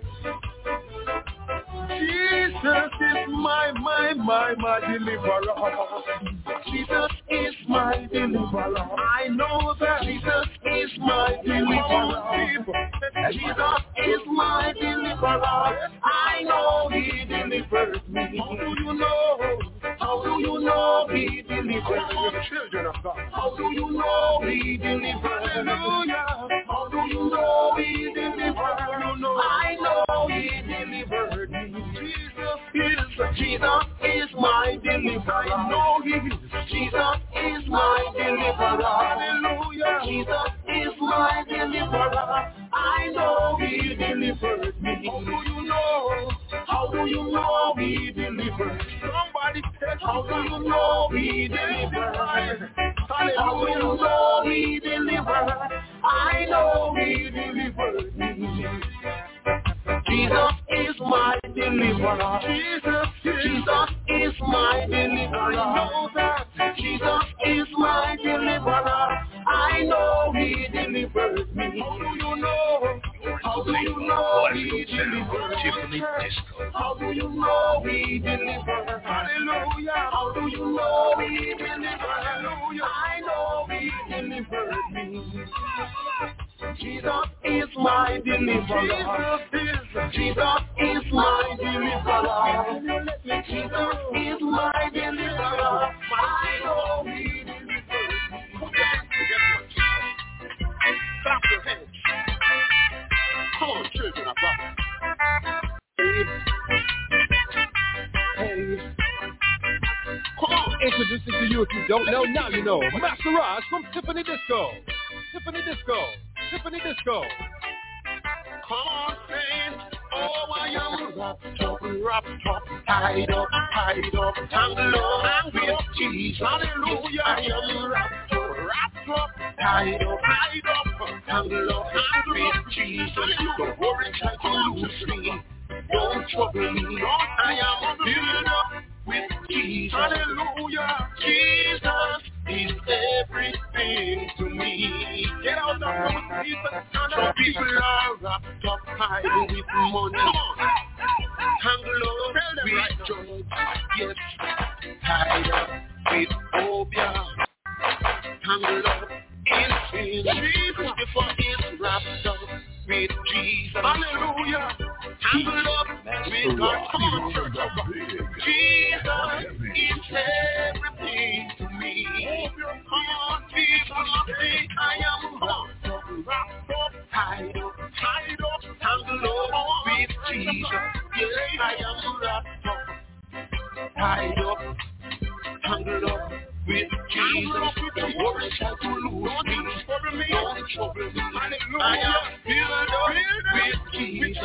Jesus is my, my, my, my deliverer. Jesus is my deliverer. I know that Jesus is my deliverer. Jesus is my deliverer. I know He delivered me. How do you know? How do you know He delivered the children of God? How do you know He delivered? Hallelujah. How do you know He delivered? I know He delivered me. Jesus is, Jesus is my deliverer. I know He is. Jesus is my deliverer. Hallelujah. Jesus is my deliverer. I know He delivered me. How do you know? How do you know He delivered? Somebody said, how do you know He delivered? How do you know he delivered? I know he delivered me. Jesus is my deliverer. Jesus, Jesus is my deliverer. I know that. Jesus is my deliverer. I know he delivered me. How do you know? How do you know he delivered? How do you know he delivered? Hallelujah. How do you know he delivered? Hallelujah. I know he delivered me. Jesus is my deliverer. Jesus is my deliverer. Jesus is my deliverer. I know he delivered me. Clap your hands. Come on, children of God. Hey. Come on, introducing to you if you don't know, now you know. Master Raj from Tiffany Disco. Tiffany Disco. Tiffany Disco. Come on, say, oh, I am wrapped up, wrapped up, tied up, tied up, tangled up with Jesus. Hallelujah. I am wrapped up, wrapped up, tied up, tied up, tangled up with Jesus. Don't worry, try to lose me. Don't trouble me. I am filled up with Jesus. Hallelujah. Jesus is everything to me. Get out of the road, Jesus. Some people are wrapped up tied with money. Tangled up with drugs. Yes, tied up with phobia. Tangled up in sin. Jesus before he's wrapped up with Jesus. Hallelujah. Tangled up with God. Come on, church. Jesus is everything to me. Come on, people, say I am wrapped up, wrapped up, tied up, tied up, tangled up with Jesus. Yes, I am wrapped up, tied up, tangled up with Jesus. Don't worry, try to lose me. Don't trouble me. I am filled up with Jesus.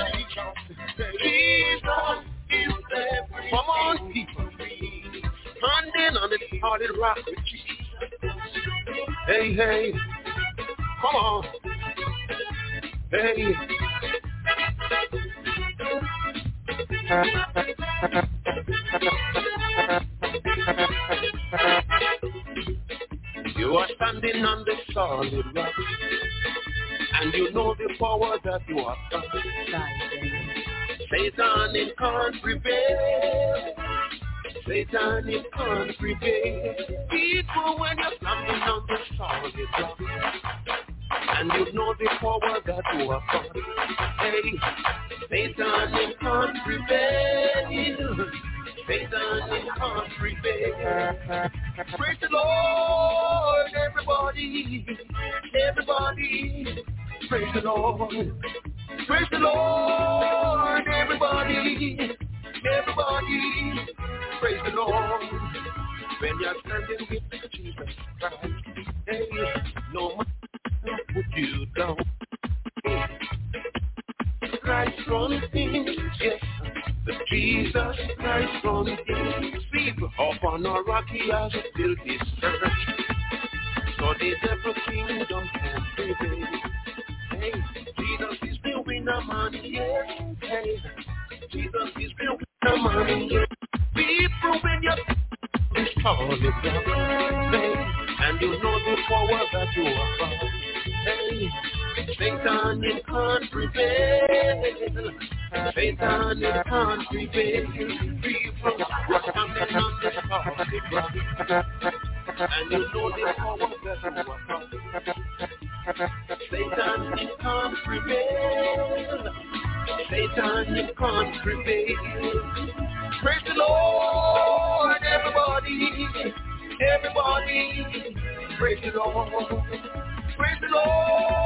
Jesus is everything. Come on, people. Standing on the solid rock with Jesus. Hey, hey. Come on. Hey. You are standing on the solid rock, and you know the power that you have got. Satan, it can't prevail. Satan, it can't prevail. People, when you're standing on the solid rock, and you know the power that you have got. Hey, Satan, it can't prevail. Satan, it can't prevail. Praise the Lord, everybody, everybody. Praise the Lord. Praise the Lord, everybody, everybody. Praise the Lord. When you're standing with Jesus Christ, hey, no matter what you do, Christ from things, yes, the Jesus Christ from things. People upon a rock he has built his church, so the devil kingdom can prevail. Hey, Jesus is the winner man, yes. Hey, Jesus is the winner man, yes. People when you're this solid rock, hey, and you know the power that you are. Hey, Satan, it can't prevail. Satan, it can't prevail. People standing on the solid rock, and you know the power that you are. Satan, it can't prevail. Satan, it can't prevail. Praise the Lord, everybody, everybody. Praise the Lord, praise the Lord.